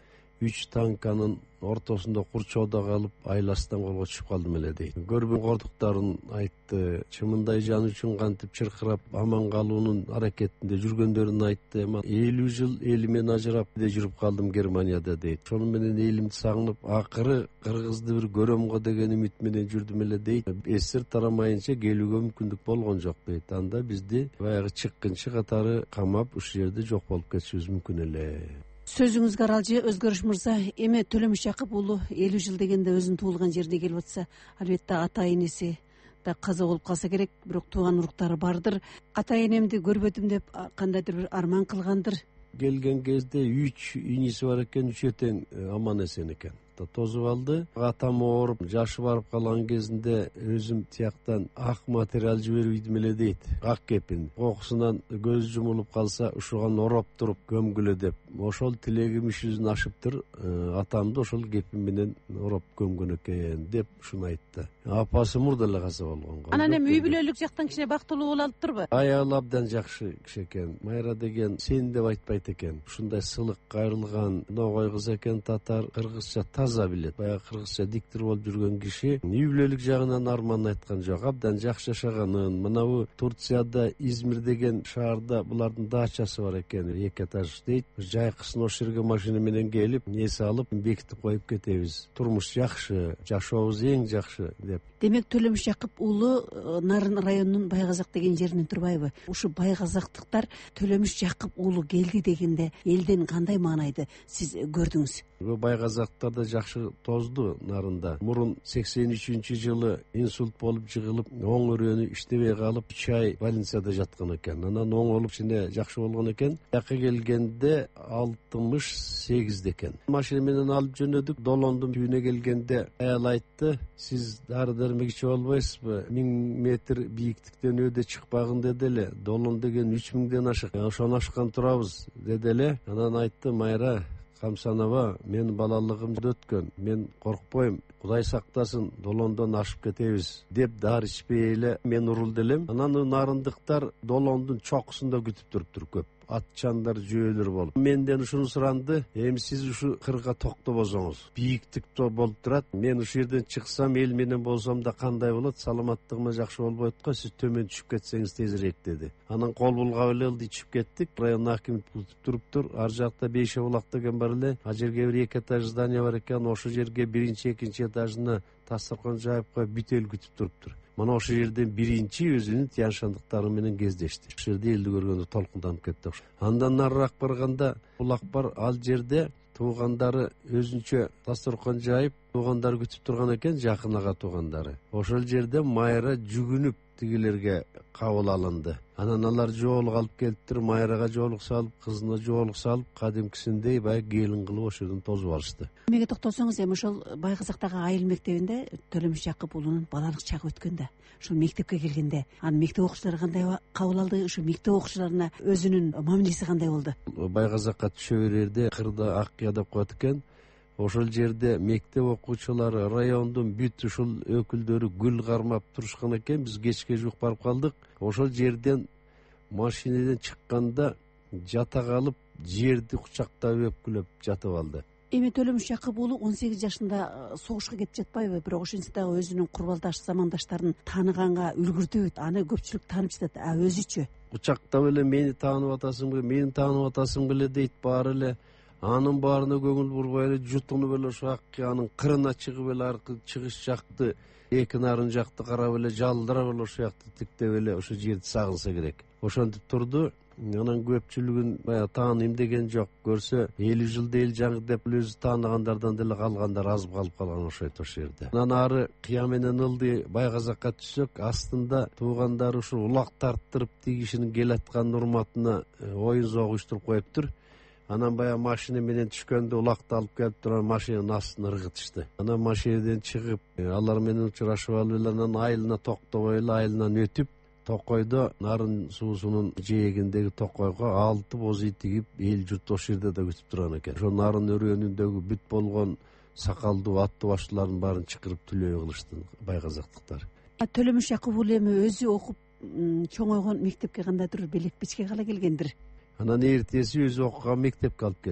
үч танканын ортосунда курчоодо калып айласынан колго түшүп калдым эле дейт. Көрбүн кордуктарын айтты. Чымындай жан үчүн кантип чыркырап аман калуунун аракетинде жүргөндөрүн айтты. элүү жыл эли менен ажырап де жүрүп калдым Германияда дейт. Шону менен элимди сагынып, акыры кыргызды бир көрөм го деген үмүт менен жүрдүм эле дейт. Эсир тарамайынча келүүгө мүмкүндүк болгон жок дейт. Анда бизди баягы чыккынчы катары камап ушул жерде жок болуп кетишибиз мүмкүн эле. Сөзүңүзгө аралжы Өзгөрүш мырза, эми Төлөмүш Жакып уулу элүү жыл дегенде өзүнүн туулган жерине келип атса, албетте ата энеси да каза болуп калса керек, бирок тууган уруктары бардыр. Ата энемди көрбөдүм деп кандайдыр бир арман кылгандыр. Келген кезде үч иниси бар экен, үчөө тең аман эсен экен. Тозуп алды. Атам ооруп, жашы барып калган кезинде өзүм тияктан ак материал жибербейдим эле дейт. Ак кепин. Кокусунан көз жумулуп калса, ушуган ороп туруп көмгүлө деп. Ошол тилегим иш жүзүн ашыптыр. Атамды ошол кепин менен ороп көмгөн экен деп ушуну айтты. Апасы мурда эле каза болгон. Анан эми үй бүлөлүк жактан кичине бактылуу болуп алыптырбы? Аялы абдан жакшы киши экен. Майра деген сен деп айтпайт экен. Ушундай сылык кайрылган, ногой кыз экен, татар, кыргызча таза билет. Баягы кыргызча диктор болуп жүргөн киши. Үй бүлөлүк жагынан арман айткан жок. Абдан жакшы жашаганын, мынабу Турцияда Измир деген шаарда булардын дачасы бар экен, эки этаж дейт. Жайкысын ошол жерге машина менен келип, несе алып, бекитип коюп кетебиз. Турмуш жакшы, жашообуз эң жакшы деп. Демек Төлөмүш Жакып уулу Нарын районунун Байказак деген жеринен турбайбы? Ушу байказактыктар Төлөмүш Жакып уулу келди дегенде элден кандай маанайды сиз көрдүңүз? Байказактарда жакшы тозду Нарында. Мурун сексен үчүнчү жылы инсульт болуп жыгылып, оң өрөөнү иштебей калып, үч ай больницада жаткан экен. Анан оң болуп ичине жакшы болгон экен. Жакы келгенде алтымыш сегизде экен. Машина менен алып жөнөдүк. Долондун түбүнө келгенде аял айтты: "Сиз дары дармекчи болбойсузбу? миң метр бийиктиктен өйдө чыкпагын" деди эле. Долон деген үч миңден ашык. Ошону ашкан турабыз деди эле. Анан айтты: "Майра Камсанова, мен балалыгым өткөн, мен коркпойм, Кудай сактасын, долондон ашып кетебиз" деп дары ичпей эле мен урулду элем. Анан нарындыктар долондун чокусунда күтүп туруптур көп. Атчандар, жөөлөр болуп. Менден ушуну суранды: "Эми сиз ушу кырга токтобосоңуз, бийиктикте болуп турат. Мен ушул жерден чыксам, эл менен болсом да кандай болот? Саламаттыгыма жакшы болбойт го. Сиз төмөн түшүп кетсеңиз тезирээк" деди. Анан кол булгап эле ичип кеттик. Район аким күтүп туруптур. Ар жакта Бейше булак деген бар эле. А жерге бир эки этаж здание бар экен. Ошол жерге биринчи, экинчи этажына дасторкон жайып коюп, бүтөл күтүп туруптур. Мына ошол жерден биринчи өзүнүн тияншандыктары менен кездешти. Ошол жерде элди көргөндө толкунданып кетти. Андан нарыраак барганда булак бар, ал жерде туугандары өзүнчө дасторкон жайып, туугандары күтүп турган экен, жакын ага туугандары. Ошол жерде Майра жүгүнүп тигилерге кабыл алынды. Анан алар жоолук алып келиптир, Майрага жоолук салып, кызына жоолук салып, кадимкисиндей баягы келин кылып ошол жерден тосуп алышты. Эмеге токтолсоңуз, эми ошол Байказактагы айыл мектебинде Төлөмүш Жакып уулунун балалык чагы өткөн да. Ошол мектепке келгенде анын мектеп окуучулары кандай кабыл алды? Ошо мектеп окуучуларына өзүнүн мамилеси кандай болду? Байказакка түшө берерде кырда Аккыя деп коет экен. Ошол жерде мектеп окуучулары, райондун бүт ушул өкүлдөрү гүл кармап турушкан экен. Биз кечке жуук барып калдык. Ошол жерден машинеден чыкканда жата калып, жерди кучактап өпкүлөп жатып алды. Эми Төлөмүш Жакып уулу он сегиз жашында согушка кетип жатпайбы? Бирок ошентсе дагы өзүнүн курбалдаш замандаштарын тааныганга үлгүрдү. Аны көпчүлүк таанып жатат. А өзүчү? Кучактап эле мени таанып атасыңбы, мени таанып атасыңбы эле дейт баары эле. Анын баарына көңүл бурбай эле жутунуп эле ошо Аккыянын кырына чыгып эле аркы чыгыш жакты, эки нарын жакты карап эле жалдырап эле ошол жакты тиктеп эле ошо жерди сагынса керек. Ошентип турду. Анан көпчүлүгүн баягы тааныйм деген жок. Көрсө элүү жылда эл жаңы деп өзү тааныгандардан деле калгандар азып калып калган ошойт ошол жерде. Анан ары кыя менен ылды Байказакка түшсөк, астында туугандары ушу улак тарттырып тигишинин келаткан урматына оюн зоок уюштуруп коюптур. Анан баягы машина менен түшкөндө улакты алып келип турган машинанын астына ыргытышты. Анан машинеден чыгып, алар менен учурашып алып эле анан айылына токтобой эле айылынан өтүп, Токойдо нарын суусунун жээгиндеги токойго алты боз үй тигип, эл журт ошол жерде да күтүп турган экен. Ошо нарын өрөөнүндөгү бүт болгон сакалдуу аттуу баштуулардын баарын чакырып түлөө кылышты байказактыктар. Төлөмүш Жакып уулу эми өзү окуп чоңойгон мектепке кандайдыр белек бичке кала келгендир. Анан эртеси өзү окуган мектепке алып келди.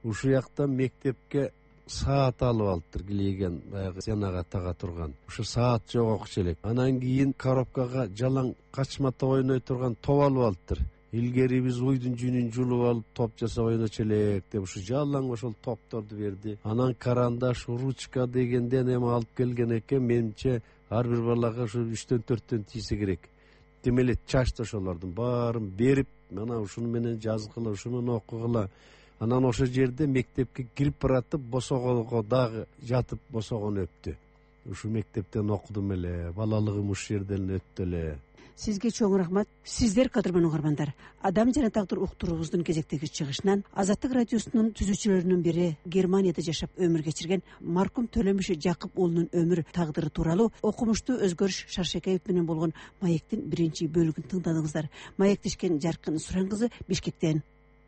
ушул жакта мектепке саат алып алыптыр, килейген баягы жанага тага турган. Ушу саат жок окчу элек. Анан кийин коробкага жалаң качмата ойной турган топ алып алыптыр. Илгери биз уйдун жүнүн жулуп алып топ жасап ойночу элек деп ушу жалаң ошол топторду берди. Анан карандаш, ручка дегенден эми алып келген экен. Менимче ар бир балага ушу үчтөн төрттөн тийсе керек. Демеле чачты ошолордун баарын берип, мына ушуну менен жазгыла, ушуну окугула. Анан ошол жерде мектепке кирип баратып, босогого дагы жатып босогон өптү. Ушу мектептен окудум эле, балалыгым ушул жерден өттү эле. Сизге чоң рахмат. Сиздер кадырман угармандар, Адам жана тагдыр уктуруубуздун кезектеги чыгышынан Азаттык радиосунун түзүүчүлөрүнүн бири Германияда жашап өмүр кечирген маркум Төлөмүш Жакып уулунун өмүр тагдыры тууралуу окумуштуу Өзгөрүш Шаршекеев менен болгон маектин биринчи бөлүгүн тыңдадыңыздар. Маектешкен Жаркын Суран кызы Бишкектен.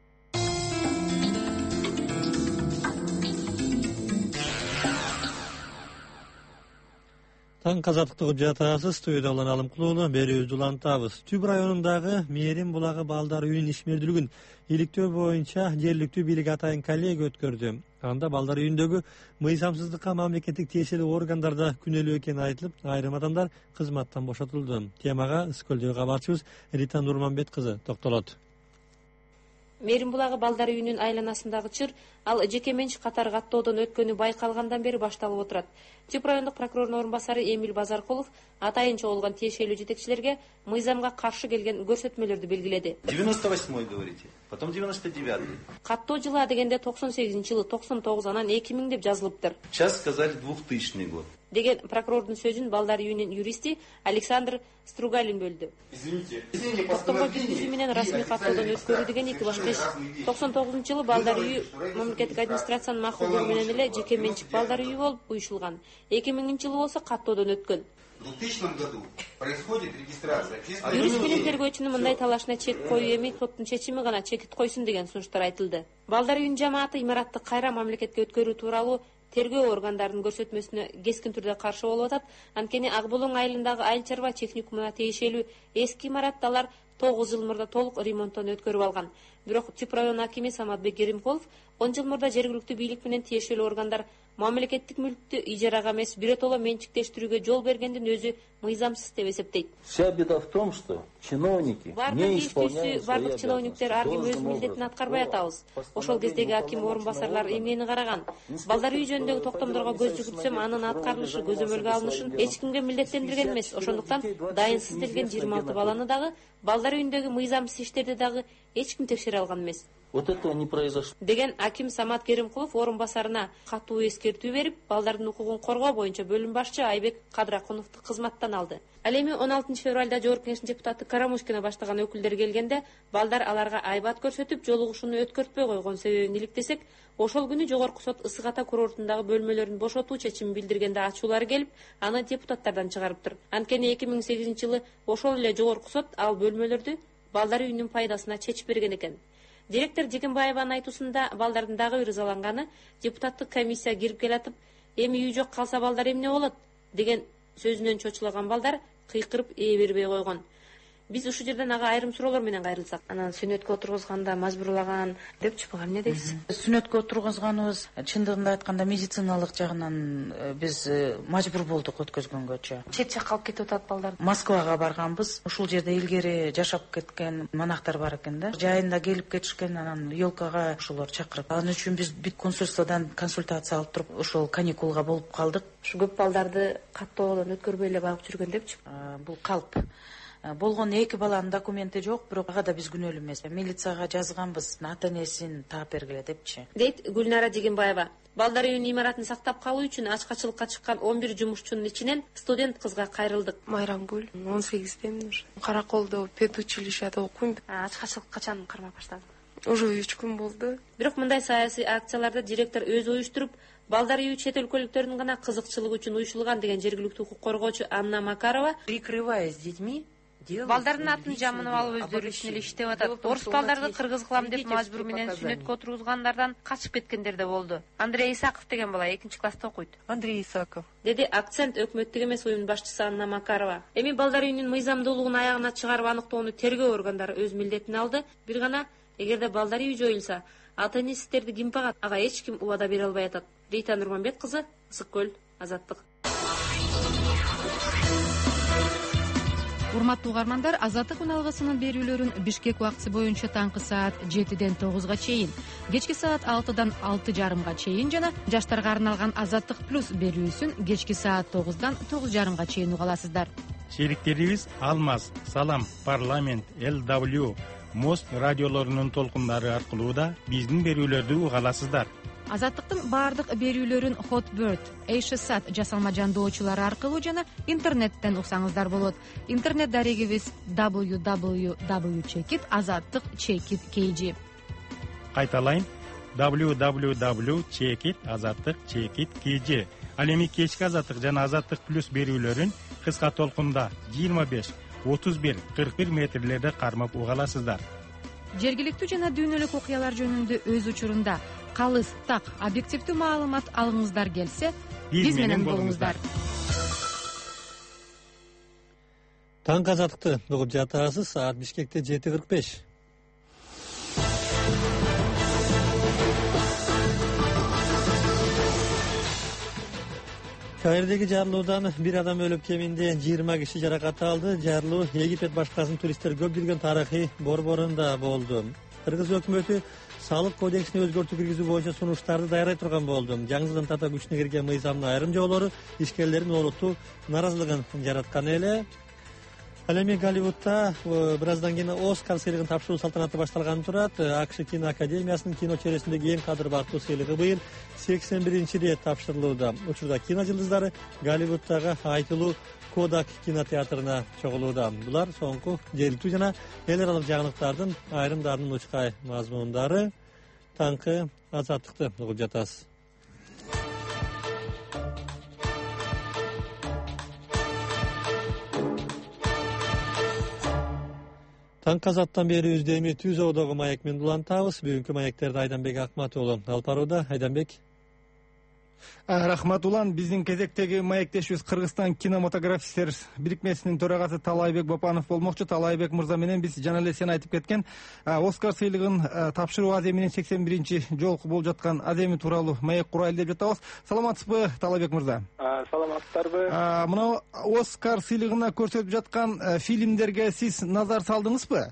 Таң казаттык жатасыз, студияда улан Алым Кулуулу, берүүбүздү улантабыз. Түп районундагы Мээрим булагы балдар үйүнүн ишмердүүлүгүн иликтөө боюнча жергиликтүү бийлик атайын коллегия өткөрдү. Анда балдар үйүндөгү мыйзамсыздыкка мамлекеттик тиешелүү органдарда күнөөлүү экени айтылып, айрым адамдар кызматтан бошотулду. Темага Искөлдөгү кабарчыбыз Рита Нурманбет кызы токтолот. Мээрим булагы балдар үйүнүн айланасындагы чыр ал жеке менчик катары каттоодон өткөнү байкалгандан бери башталып отурат. Түп райондук прокурордун орун басары Эмил Базаркулов атайын чогулган тиешелүү жетекчилерге мыйзамга каршы келген көрсөтмөлөрдү белгиледи. девяносто восьмой говорите, потом девяносто девятый. Каттоо жылы дегенде токсон сегизинчи жылы токсон тогуз, анан эки миң деп жазылыптыр. Сейчас сказали двухтысячный год. Деген прокурордун сөзүн балдар үйүнүн юристи Александр Стругалин бөлдү. Извините. Токтомго жүргүзүү менен расмий каттоодон өткөрүү деген эки башка иш. токсон тогузунчу жылы балдар үйү мамлекеттик администрациянын макулдугу менен эле жеке менчик балдар үйү болуп уюшулган. эки миңинчи жылы болсо каттоодон өткөн. В двухтысячном году происходит регистрация. Юрист менен тергөөчүнүн мындай талашына чек коюу эми соттун чечими гана чекит койсун деген сунуштар айтылды. Балдар үйүнүн жамааты имаратты кайра мамлекетке өткөрүү тууралуу тергөө органдарынын көрсөтмөсүнө кескин түрдө каршы болуп атат. Анткени Ак Булуң айылындагы айыл чарба техникумуна тиешелүү эски имаратты алар тогуз жыл мурда толук ремонттон өткөрүп алган. Бирок Түп район акими Саматбек Керимкулов он жыл мурда жергиликтүү бийлик менен тиешелүү органдар мамлекеттик мүлктү ижарага эмес биротоло менчиктештирүүгө жол бергендин өзү мыйзамсыз деп эсептейт. Вся беда в том, что чиновники не исполняют свои бардык чиновниктер ар ким өз милдетин аткарбай атабыз. Ошол кездеги аким орун басарлар эмнени караган? Балдар үй жөнүндөгү токтомдорго көз жүгүртсөм, анын аткарылышы көзөмөлгө алынышын эч кимге милдеттендирген эмес. Ошондуктан дайынсыз келген жыйырма алты баланы дагы, балдар үйүндөгү мыйзамсыз иштерди дагы эч ким текшере алган эмес. Вот это не произошло. Деген аким Самат Керимкулов орун басарына катуу эскертүү берип, балдардын укугун коргоо боюнча бөлүм башчы Айбек Кадракуновду кызматтан алды. Ал эми он алтынчы февралда Жогорку Кеңештин депутаты Карамушкина баштаган өкүлдөр келгенде, балдар аларга айбат көрсөтүп, жолугушууну өткөртпөй койгон себебин иликтесек, ошол күнү Жогорку сот Ысык Ата курортундагы бөлмөлөрүн бошотуу чечимин билдиргенде ачуулары келип, аны депутаттардан чыгарыптыр. Анткени эки миң сегизинчи жылы ошол эле Жогорку сот ал бөлмөлөрдү балдар үйүнүн пайдасына чечип берген экен. Директор Жекенбаеванын айтуусунда балдардын дагы бир ырзаланганы депутаттык комиссия кирип келатып, эми үй жок калса балдар эмне болот деген сөзүнөн чочулаган балдар кыйкырып ээ бербей койгон. Биз ушул жерден ага айрым суроолор менен кайрылсак, анан сүнөткө отургузганда мажбурлаган депчи, буга эмне дейсиз? Сүнөткө отургузганыбыз чындыгында айтканда медициналык жагынан биз мажбур болдук өткөзгөнгөчө. Чет жакка алып кетип атат балдар. Москвага барганбыз. Ушул жерде илгери жашап кеткен монахтар бар экен да. Жайында келип кетишкен, анан ёлкага ошолор чакырып. Ал үчүн биз бүт консульстводан консультация алып туруп, ошол каникулга болуп калдык. Ушу көп балдарды каттоодон өткөрбөй эле багып жүргөн депчи. Бул калп. Болгон эки баланын документи жок, бирок ага да биз күнөөлүү эмес. Милицияга жазганбыз, ата энесин таап бергиле депчи. Дейт Гүлнара Жегенбаева. Балдар үйүнүн имаратын сактап калуу үчүн ачкачылыкка чыккан он бир жумушчунун ичинен студент кызга кайрылдык. Майрамгүл, он сегиздемин уже. Караколдо педучилищада окуйм. Ачкачылык качан кармай баштады? Уже үч күн болду. Бирок мындай саясий акцияларды директор өзү уюштуруп, балдар үйү чет өлкөлүктөрдүн гана кызыкчылыгы үчүн уюшулган деген жергиликтүү укук коргоочу Анна Макарова, прикрываясь детьми, балдардын атын жамынып алып өздөрү үчүн эле иштеп атат. Орус балдарды кыргыз кылам деп мажбур менен сүнөткө отургузгандардан качып кеткендер да болду. Андрей Исаков деген бала экинчи класста окуйт. Андрей Исаков. Деди акцент өкмөттүк эмес уюмдун башчысы Анна Макарова. Эми балдар үйүнүн мыйзамдуулугун аягына чыгарып аныктоону тергөө органдары өз милдетине алды. Бир гана эгерде балдар үй жоюлса, ата энесиздерди ким багат? Ага эч ким убада бере албай атат. Рита Нурманбет кызы, Ысык көл, Азаттык. Урматтуу угармандар, Азаттык үналгысынын берүүлөрүн Бишкек убакыты боюнча таңкы саат жетиден тогузга чейин, кечки саат алтыдан алты жарымга чейин жана жаштарга арналган Азаттык плюс берүүсүн кечки саат тогуздан тогуз жарымга чейин уга аласыздар. Шериктерибиз Алмаз, Салам, Парламент, эл дабл ю, Мост радиолорунун толкундары аркылуу да биздин берүүлөрдү уга аласыздар. Азаттыктын баардык берүүлөрүн Hotbird, Эйшсат жасалма жандоочулары аркылуу жана интернеттен уксаңыздар болот. Интернет дарегибиз дабл ю дабл ю дабл ю чекит азаттык чекит кей жи. Кайталайм, дабл ю дабл ю дабл ю чекит азаттык чекит кей жи. Ал эми кечки Азаттык жана Азаттык плюс берүүлөрүн кыска толкунда жыйырма беш, отуз бир, кырк бир метрлерде кармап уга аласыздар. Жергиликтүү жана дүйнөлүк окуялар жөнүндө өз учурунда калыс, так, объективдүү маалымат алыңыздар келсе, биз менен болуңуздар. Таң Азаттыкты угуп жатасыз. Саат Бишкекте жети кырк беш. Каирдеги жарылуудан бир адам өлүп, кеминде жыйырма киши жаракат алды. Жарылуу Египет башкасын туристтер көп жүргөн тарыхый борборунда болду. Кыргыз өкмөтү салык кодексине өзгөртүү киргизүү боюнча сунуштарды даярдай турган болду. Жаңыдан тата күчүнө кирген мыйзамдын айрым жолдору ишкерлердин олуттуу наразылыгын жараткан эле. Ал эми Голливудта бир аздан кийин Оскар сыйлыгын тапшыруу салтанаты башталган турат. АКШ кино академиясынын кино чөйрөсүндөгү эң кадырбактуу сыйлыгы быйыл сексен биринчи ирет тапшырылууда. Учурда кино жылдыздары Голливудтагы айтылуу Kodak кинотеатрына чогулууда. Булар соңку жергиликтүү жана эл аралык жаңылыктардын айрымдарынын учкай мазмундары. Таңкы Азаттыкты угуп жатасыз. Таңкы Азаттан бери үздеми түз оодогу маек менен улантабыз. Бүгүнкү маектерди Айданбек Акматуулу алып барууда. Айданбек. Рахмат улан. Биздин кезектеги маектешибиз Кыргызстан кинематографисттер бирикмесинин төрагасы Талайбек Бапанов болмокчу. Талайбек мырза менен биз жана эле сен айтып кеткен Оскар сыйлыгын тапшыруу аземинин сексен биринчи жолку болуп жаткан аземи тууралуу маек курайлы деп жатабыз. Саламатсызбы, Талайбек мырза? Саламатсыздарбы? Мына Оскар сыйлыгына көрсөтүп жаткан фильмдерге сиз назар салдыңызбы?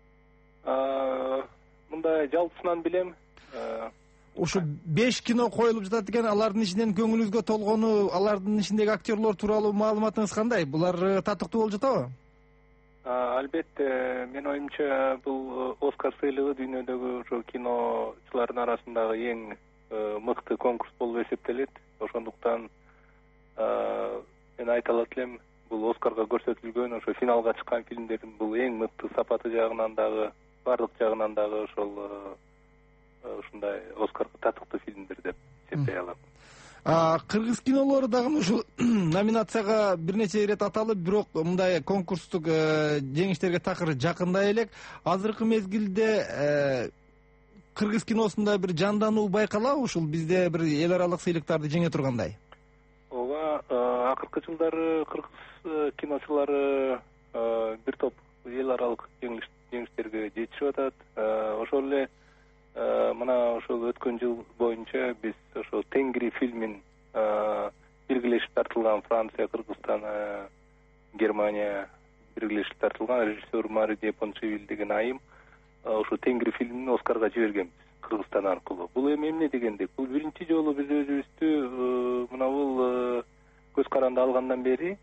Мындай жалпысынан билем. Ушу беш кино коюлуп жатат экен, алардын ичинен көңүлүңүзгө толгону, алардын ичиндеги актерлор тууралуу маалыматыңыз кандай? Булар татыктуу болуп жатабы? Албетте, менин оюмча бул Оскар сыйлыгы дүйнөдөгү ошо киночулардын арасындагы эң мыкты конкурс болуп эсептелет. Ошондуктан мен айта алат элем, бул Оскарга көрсөтүлгөн, ошо финалга чыккан фильмдердин бул эң мыкты сапаты жагынан дагы, бардык жагынан дагы ошол ушундай Оскарга татыктуу фильмдер деп эсептей алам. Кыргыз кинолору дагы ушул номинацияга бир нече ирет аталып, бирок мындай конкурстук жеңиштерге такыр жакындай элек. Азыркы мезгилде кыргыз киносунда бир жандануу байкалабы ушул бизде бир эл аралык сыйлыктарды жеңе тургандай? Ооба, акыркы жылдары кыргыз киночулары бир топ эл аралык жеңиштерге жетишип атат. Ошол эле мына ошол өткөн жыл боюнча биз ошо Тенгри фильмин биргелешип тартылган Франция, Кыргызстан, Германия биргелешип тартылган режиссер Мари Депоншевиль деген айым ошо Тенгри фильмин Оскарга жибергенбиз Кыргызстан аркылуу. Бул эми эмне дегенде, бул биринчи жолу биз өзүбүздү мына бул көз каранды алгандан бери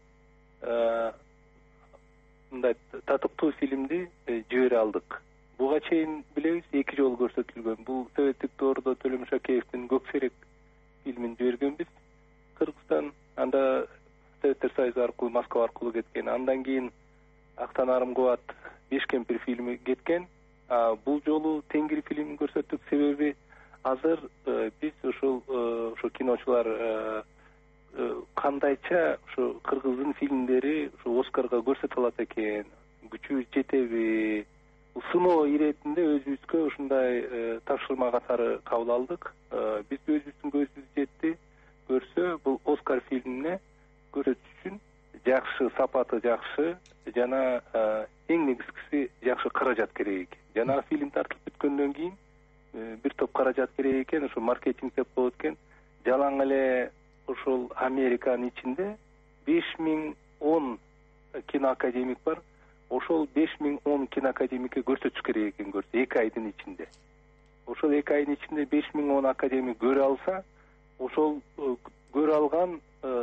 мындай татыктуу фильмди жибере алдык. Буга чейин билебиз, эки жолу көрсөтүлгөн. Бул Советтик доордо Төлөм Шакеевдин Көксерек фильмин жибергенбиз Кыргызстан. Анда Советтер Союзу аркылуу, Москва аркылуу кеткен. Андан кийин Актан арым кубат Бешкемпир фильми кеткен. Бул жолу Тенгри фильмин көрсөттүк. Себеби азыр биз ошол ошо киночулар кандайча ошо кыргыздын фильмдери ошо Оскарга көрсөтүлөт экен, күчү жетеби, сыноо иретинде өзүбүзгө ушундай тапшырма катары кабыл алдык. Биз өзүбүздүн көзүбүз жетти. Көрсө, бул Оскар фильмине көрсөтүш үчүн жакшы, сапаты жакшы жана эң негизгиси жакшы каражат керек. Жана фильм тартылып өткөндөн кийин бир топ каражат керек экен, ошо маркетинг деп болот экен. Жалаң эле ошол Американын ичинде беш миң он киноакадемик бар. Ошол беш миң он киноакадемикке көрсөтүш керек экен, көрсө эки айдын ичинде. Ошол эки айдын ичинде беш миң он академик көрө алса, ошол көрө алган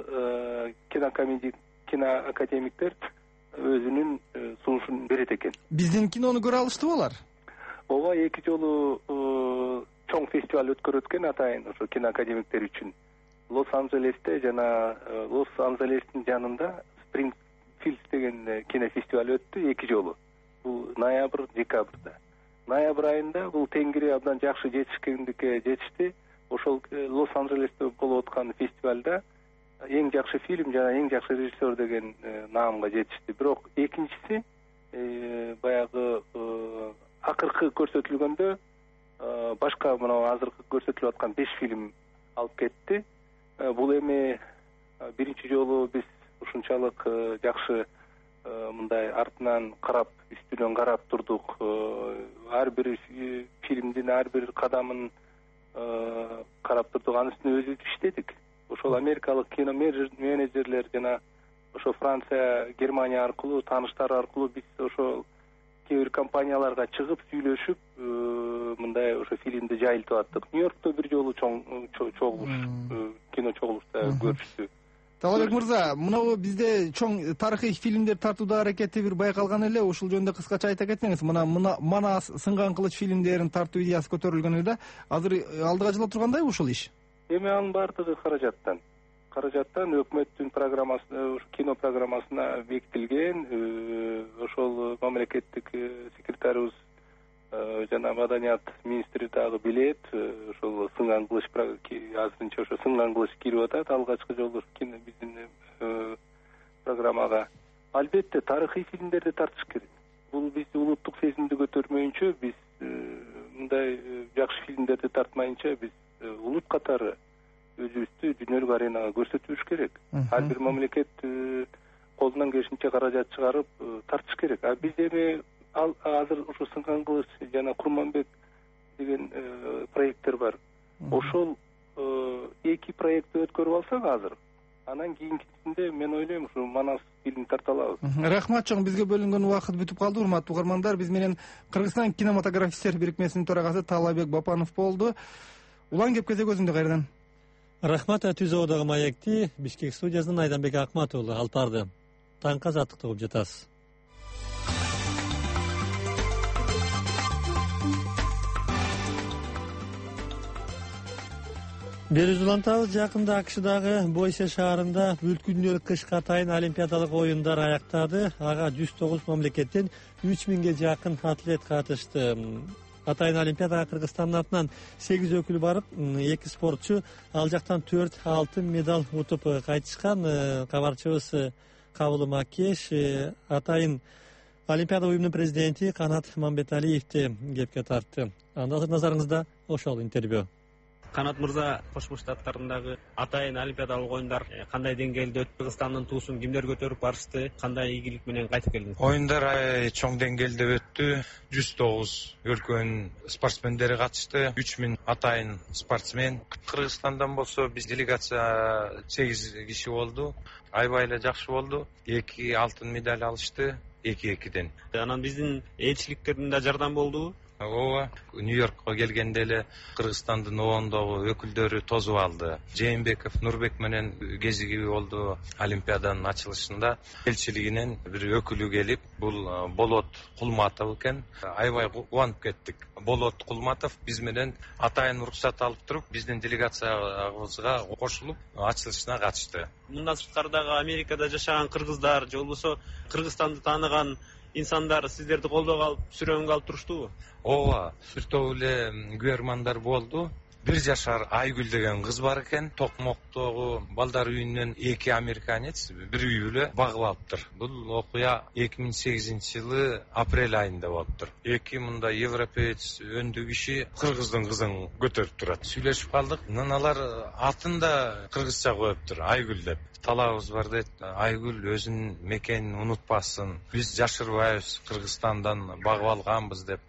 киноакадемиктер өзүнүн сунушун берет экен. Биздин кинону көрө алыштыбы алар? Ооба, эки жолу чоң фестиваль өткөрөт экен атайын ошо киноакадемиктер үчүн. Лос-Анджелесте жана Лос-Анджелестин жанында Спрингфилд деген кинофестиваль өттү эки жолу. Бул ноябрь, декабрда. Ноябрь айында бул теңири абдан жакшы жетишкендикке жетишти. Ошол Лос-Анджелесте болуп аткан фестивалда эң жакшы фильм жана эң жакшы режиссер деген наамга жетишти. Бирок экинчиси баягы акыркы көрсөтүлгөндө башка мына азыркы көрсөтүлүп аткан беш фильм алып кетти. Бул эми биринчи жолу биз ушунчалык жакшы мындай артынан карап, үстүнөн карап турдук. Ар бир фильмдин ар бир кадамын карап турдук, анын үстүнө өзүбүз иштедик. Ошол америкалык кино менеджерлер жана ошо Франция, Германия аркылуу, тааныштар аркылуу биз ошол кээ бир компанияларга чыгып сүйлөшүп, мындай ошо фильмди жайылтып аттык. Нью-Йоркто бир жолу чоң чогулуш, кино чогулушта көрүштү. Талабек мырза, мынабу бизде чоң тарыхый фильмдер тартууда аракети бир байкалган эле. Ушул жөнүндө кыскача айта кетсеңиз, мына Манас, Сынган кылыч фильмдерин тартуу идеясы көтөрүлгөн эле. Азыр алдыга жыла тургандайбы ушул иш? Эми анын баардыгы каражаттан. Каражаттан өкмөттүн программасына, кино программасына бекитилген. Ошол мамлекеттик секретарыбыз жана маданият министри дагы билет. Ошол Сынган кылыч азырынча ошо Сынган кылыч кирип атат алгачкы жолу кино биздин программага. Албетте тарыхый фильмдерди тартыш керек. Бул бизди улуттук сезимди көтөрмөйүнчө, биз мындай жакшы фильмдерди тартмайынча биз улут катары өзүбүздү дүйнөлүк аренага көрсөтүш керек. Ар бир мамлекет колунан келишинче каражат чыгарып тартыш керек. А биз эми азыр ушу Сынган кылыч жана Курманбек деген проекттер бар. Ошол эки проектти өткөрүп алсак азыр, анан кийинкисинде мен ойлойм ушу Манас фильмин тарта алабыз. Рахмат чоң, бизге бөлүнгөн убакыт бүтүп калды. Урматтуу угармандар, биз менен Кыргызстан кинематографисттер бирикмесинин төрагасы Талабек Бапанов болду. Улан кеп кезек өзүңдө кайрадан. Рахмат, түзөөдөгү маекти Бишкек студиясынан Айданбек Акмат уулу алып барды. Таңка заттык угуп жатасыз. Бериз улантабыз. Жакында АКШдагы Бойсе шаарында бүткүл дүйнөлүк кышкы атайын олимпиадалык оюндар аяктады. Ага жүз тогуз мамлекеттен үч миңге жакын атлет катышты. Атайын олимпиадага Кыргызстандын атынан сегиз өкүл барып, эки спортчу ал жактан төрт алтын медаль утуп кайтышкан. Кабарчыбыз Кабыл Макеш атайын олимпиада уюмунун президенти Канат Мамбеталиевди кепке тартты. Анда назарыңызда ошол интервью. Канат мырза, Кошмо Штаттарындагы атайын олимпиадалык оюндар кандай деңгээлде өттү? Кыргызстандын туусун кимдер көтөрүп барышты? Кандай ийгилик менен кайтып келдиңиз? Оюндар чоң деңгээлде өттү. жүз тогуз өлкөнүн спортсмендери катышты. үч миң атайын спортсмен. Кыргызстандан болсо биз делегация сегиз киши болду. Аябай эле жакшы болду. эки алтын медаль алышты. эки экиден. Анан биздин элчиликтердин да жардам болдубу? Ооба, Нью-Йоркко келгенде эле Кыргызстандын обондогу өкүлдөрү тосуп алды. Жээнбеков Нурбек менен кезиги болду олимпиаданын ачылышында. Элчилигинен бир өкүлү келип, бул Болот Кулматов экен. Аябай кубанып кеттик. Болот Кулматов биз менен атайын уруксат алып туруп, биздин делегациябызга кошулуп, ачылышына катышты. Мындан сырткары дагы Америкада жашаган кыргыздар же болбосо Кыргызстанды тааныган инсандар сиздерди колдоп алып, сүрөөнгө алып туруштубу? Ооба, сүртөп эле күбөрмандар болду. Бир жашар Айгүл деген кыз бар экен. Токмоктогу балдар үйүнөн эки американец бир үй бүлө багып алыптыр. Бул окуя эки миң сегизинчи жылы апрель айында болуптур. Эки мында европеец өндү киши кыргыздын кызын көтөрүп турат. Сүйлөшүп калдык. Анан алар атын да кыргызча коюптур, Айгүл деп. Талабыбыз бар дейт, Айгүл өзүнүн мекенин унутпасын. Биз жашырбайбыз, Кыргызстандан багып алганбыз деп жардам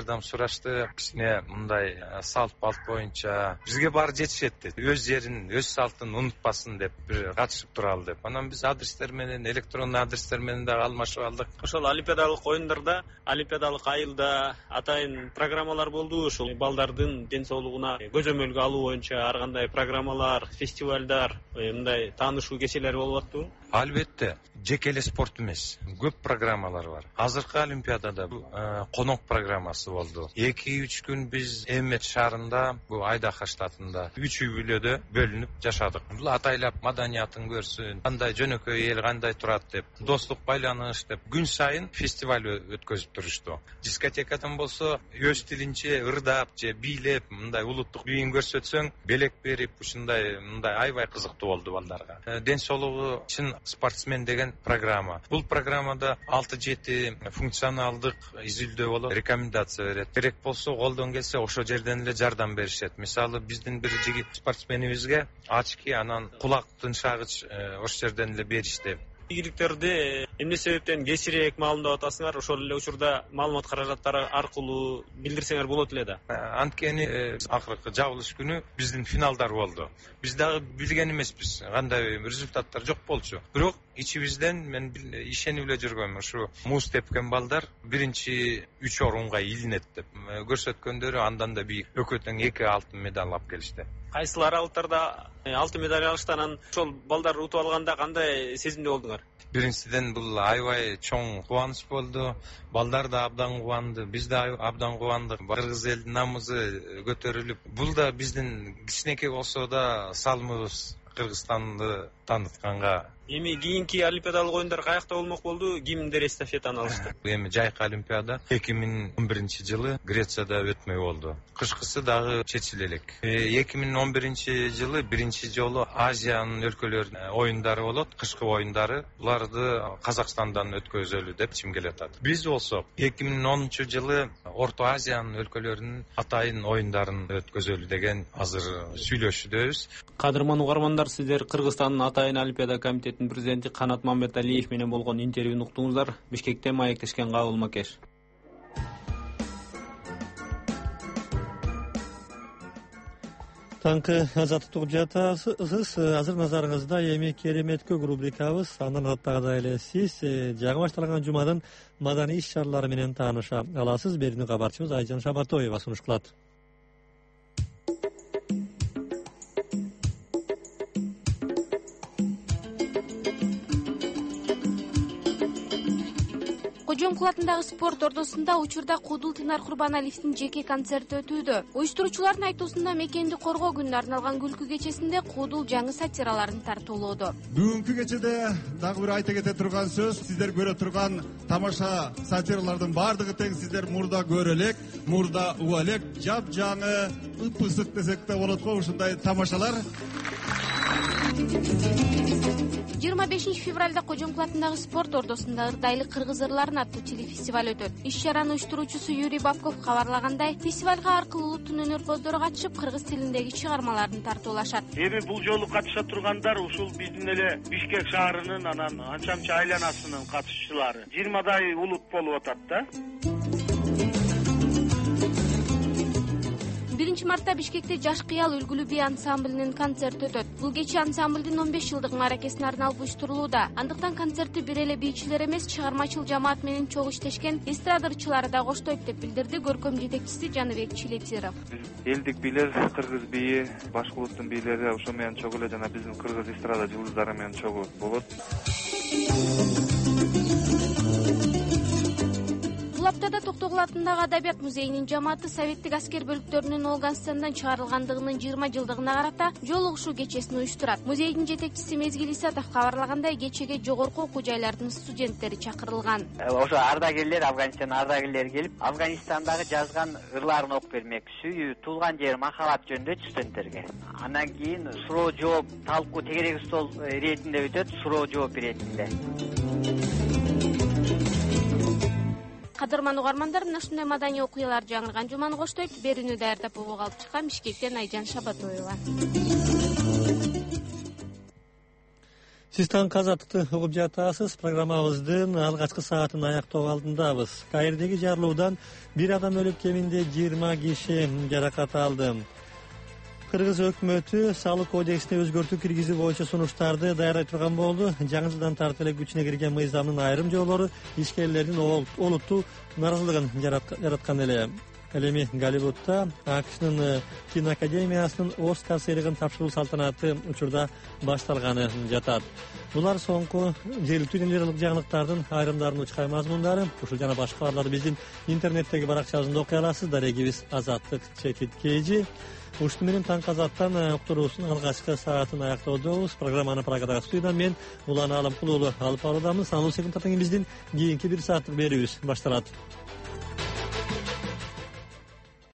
жардам сурашты. Кичине мындай салт балт боюнча бизге баары жетишет деп, өз жерин, өз салтын унутпасын деп бир катышып туралы деп. Анан биз адрестер менен, электрондуу адрестер менен дагы алмашып алдык. Ошол олимпиадалык оюндарда, олимпиадалык айылда атайын программалар болду. Ушул балдардын ден соолугуна көзөмөлгө алуу боюнча ар кандай программалар, фестивалдар, мындай таанышуу кечелери болуп аттыбы? Албетте, жеке эле спорт эмес, көп программалар бар. Азыркы олимпиадада конок программасы болду. эки үч күн биз Эммет шаарында, бул Айдаха штатында үч үй бүлөдө бөлүнүп жашадык. Бул атайлап маданиятын көрсүн, кандай жөнөкөй эл кандай турат деп, достук байланыш деп күн сайын фестиваль өткөзүп турушту. Дискотекадан болсо өз тилинче ырдап же бийлеп, мындай улуттук бийин көрсөтсөң, белек берип, ушундай мындай аябай кызыктуу болду балдарга. Ден соолугу чын спортсмен деген программа. Бул программада алты жети функционалдык изилдөө болуп, рекомендация берет. Керек болсо колдон келсе ошол жерден эле жардам беришет. Мисалы биздин бир жигит спортсменибизге очки, анан кулак тыншагыч ошол жерден эле беришти. Ийгиликтерди эмне себептен кечирээк маалымдап атасыңар? Ошол эле учурда маалымат каражаттары аркылуу билдирсеңер болот эле да. Анткени акыркы жабылыш күнү биздин финалдар болду. Биз дагы билген эмеспиз, кандай результаттар жок болчу. Бирок ичибизден мен ишенип эле жүргөм, ушу муз тепкен балдар биринчи үч орунга илинет деп көрсөткөндөрү андан да бийик экөө тең эки алтын медаль алып келишти. Кайсыл аралыктарда алтын медаль алышты, анан ошол балдар утуп алганда кандай сезимде болдуңар? Биринчиден бул аябай чоң кубаныч болду. Балдар да абдан кубанды, биз да абдан кубандык. Кыргыз элдин намысы көтөрүлүп, бул да биздин кичинекей болсо да салымыбыз Кыргызстанды танытканга. Эми кийинки олимпиадалык оюндар каякта болмок болду? Кимдер эстафетаны алышты? Эми жайкы олимпиада эки миң он биринчи жылы Грецияда өтмөй болду. Кышкысы дагы чечиле элек. эки миң он биринчи жылы биринчи жолу Азиянын өлкөлөрүнүн оюндары болот, кышкы оюндары. Буларды Казакстандан өткөзөлү деп чимгеле атат. Биз болсо эки миң онунчу жылы Орто Азиянын өлкөлөрүнүн атайын оюндарын өткөзөлү деген азыр сүйлөшүдөбүз. Кадырман угармандар, сиздер Кыргызстандын атайын олимпиада комитетинин президенти Канат Мамбеталиев менен болгон интервьюну уктуңуздар. Бишкекте маектешкен Кабыл Макеш. Таңкы азаттык жатасыз. Азыр назарыңызда эми керемет көк рубрикабыз. Андан аттагыдай эле сиз жаңы башталган жумадын маданий иш-чаралары менен тааныша аласыз. Берүүнү кабарчыбыз Айжан Шабатоева сунуш кылат. Кожомкул атындагы спорт ордосунда учурда Кудул Тынар Курбаналиевдин жеке концерти өтүүдө. Уюштуруучулардын айтуусунда мекенди коргоо күнүнө арналган күлкү кечесинде Кудул жаңы сатираларын тартуулоодо. Бүгүнкү кечеде дагы бир айта кете турган сөз, сиздер көрө турган тамаша сатиралардын баардыгы тең сиздер мурда көрө элек, мурда уга элек, жап-жаңы, ыпысык десек да болот го ушундай тамашалар. жыйырма бешинчи февралда Кожомкул атындагы спорт ордосунда Ырдайлы кыргыз ырларын аттуу телефестиваль өтөт. Иш-чаранын уюштуруучусу Юрий Бабков кабарлагандай, фестивалга ар кылуу улуттун өнөр-көздөрү катышып, кыргыз тилиндеги чыгармаларын тартуулашат. Эми бул жолу катыша тургандар ушул биздин эле Бишкек шаарынын анан Анчамчы айланасынын катышчылары. жыйырмадай улут болуп атат да. биринчи мартта Бишкекте Жаш кыял үлгүлүү би ансамблинин концерти өтөт. Бул кече ансамблдин он беш жылдык аракесине арналып уюштурулууда. Андыктан концертти бир эле бийчилер эмес, чыгармачыл жамаат менен чогуу иштешкен эстрадачылары да коштойт деп билдирди көркөм жетекчиси Жаныбек Чилетиров. Элдик бийлер, кыргыз бийи, башка улуттун бийлери ошо менен чогуу эле жана биздин кыргыз эстрада жылдыздары менен чогуу болот. Бул аптада Токтогул атындагы Адабият музейинин жамааты Советтик аскер бөлүктөрүнүн Афганистандан чыгарылгандыгынын жыйырма жылдыгына карата жолугушуу кечесин уюштурат. Музейдин жетекчиси Мезгил Исатов кабарлагандай, кечеге жогорку окуу жайлардын студенттери чакырылган. Ошо ардагерлер, Афганистан ардагерлери келип, Афганистандагы жазган ырларын окуп бермек. Сүйүү, туулган жер, махабат жөнүндө студенттерге. Андан кийин суроо жооп, талкуу тегерек стол иретинде өтөт, суроо жооп иретинде. Кадырман угармандар, мына ушундай маданий окуялар жаңырган жуманы коштойт. Берүүнү даярдап угуп алып чыккан Бишкектен Айжан Шабатоева. Сиз таңкы азаттыкты угуп жатасыз. Программабыздын алгачкы саатын аяктоо алдындабыз. Каирдеги жарылуудан бир адам өлүп, кеминде жыйырма киши жаракат алды. Кыргыз өкмөтү салык кодексине өзгөртүү киргизүү боюнча сунуштарды даярдай турган болду. Жаңы жылдан тартып эле күчүнө кирген мыйзамдын айрым жолдору ишкерлердин олуттуу нааразылыгын жараткан эле. Ал эми Голливудда АКШнын киноакадемиясынын Оскар сыйлыгын тапшыруу салтанаты учурда башталганы жатат. Булар соңку жергиликтүү инженерлик жаңылыктардын айрымдарынын учкай мазмундары. Ушул жана башкаларды биздин интернеттеги баракчабызда окуй аласыз. Дарегибиз Азаттык Чекит Кежи. Ушуну менен таңкы азаттан уктуруусунун алгачкы саатын аяктоодобуз. Программаны Прагадағы студиядан мен Улан Алымкулуулу алып баруудамыз. Анын секунд биздин кийинки бир сааттык берүүбүз башталат.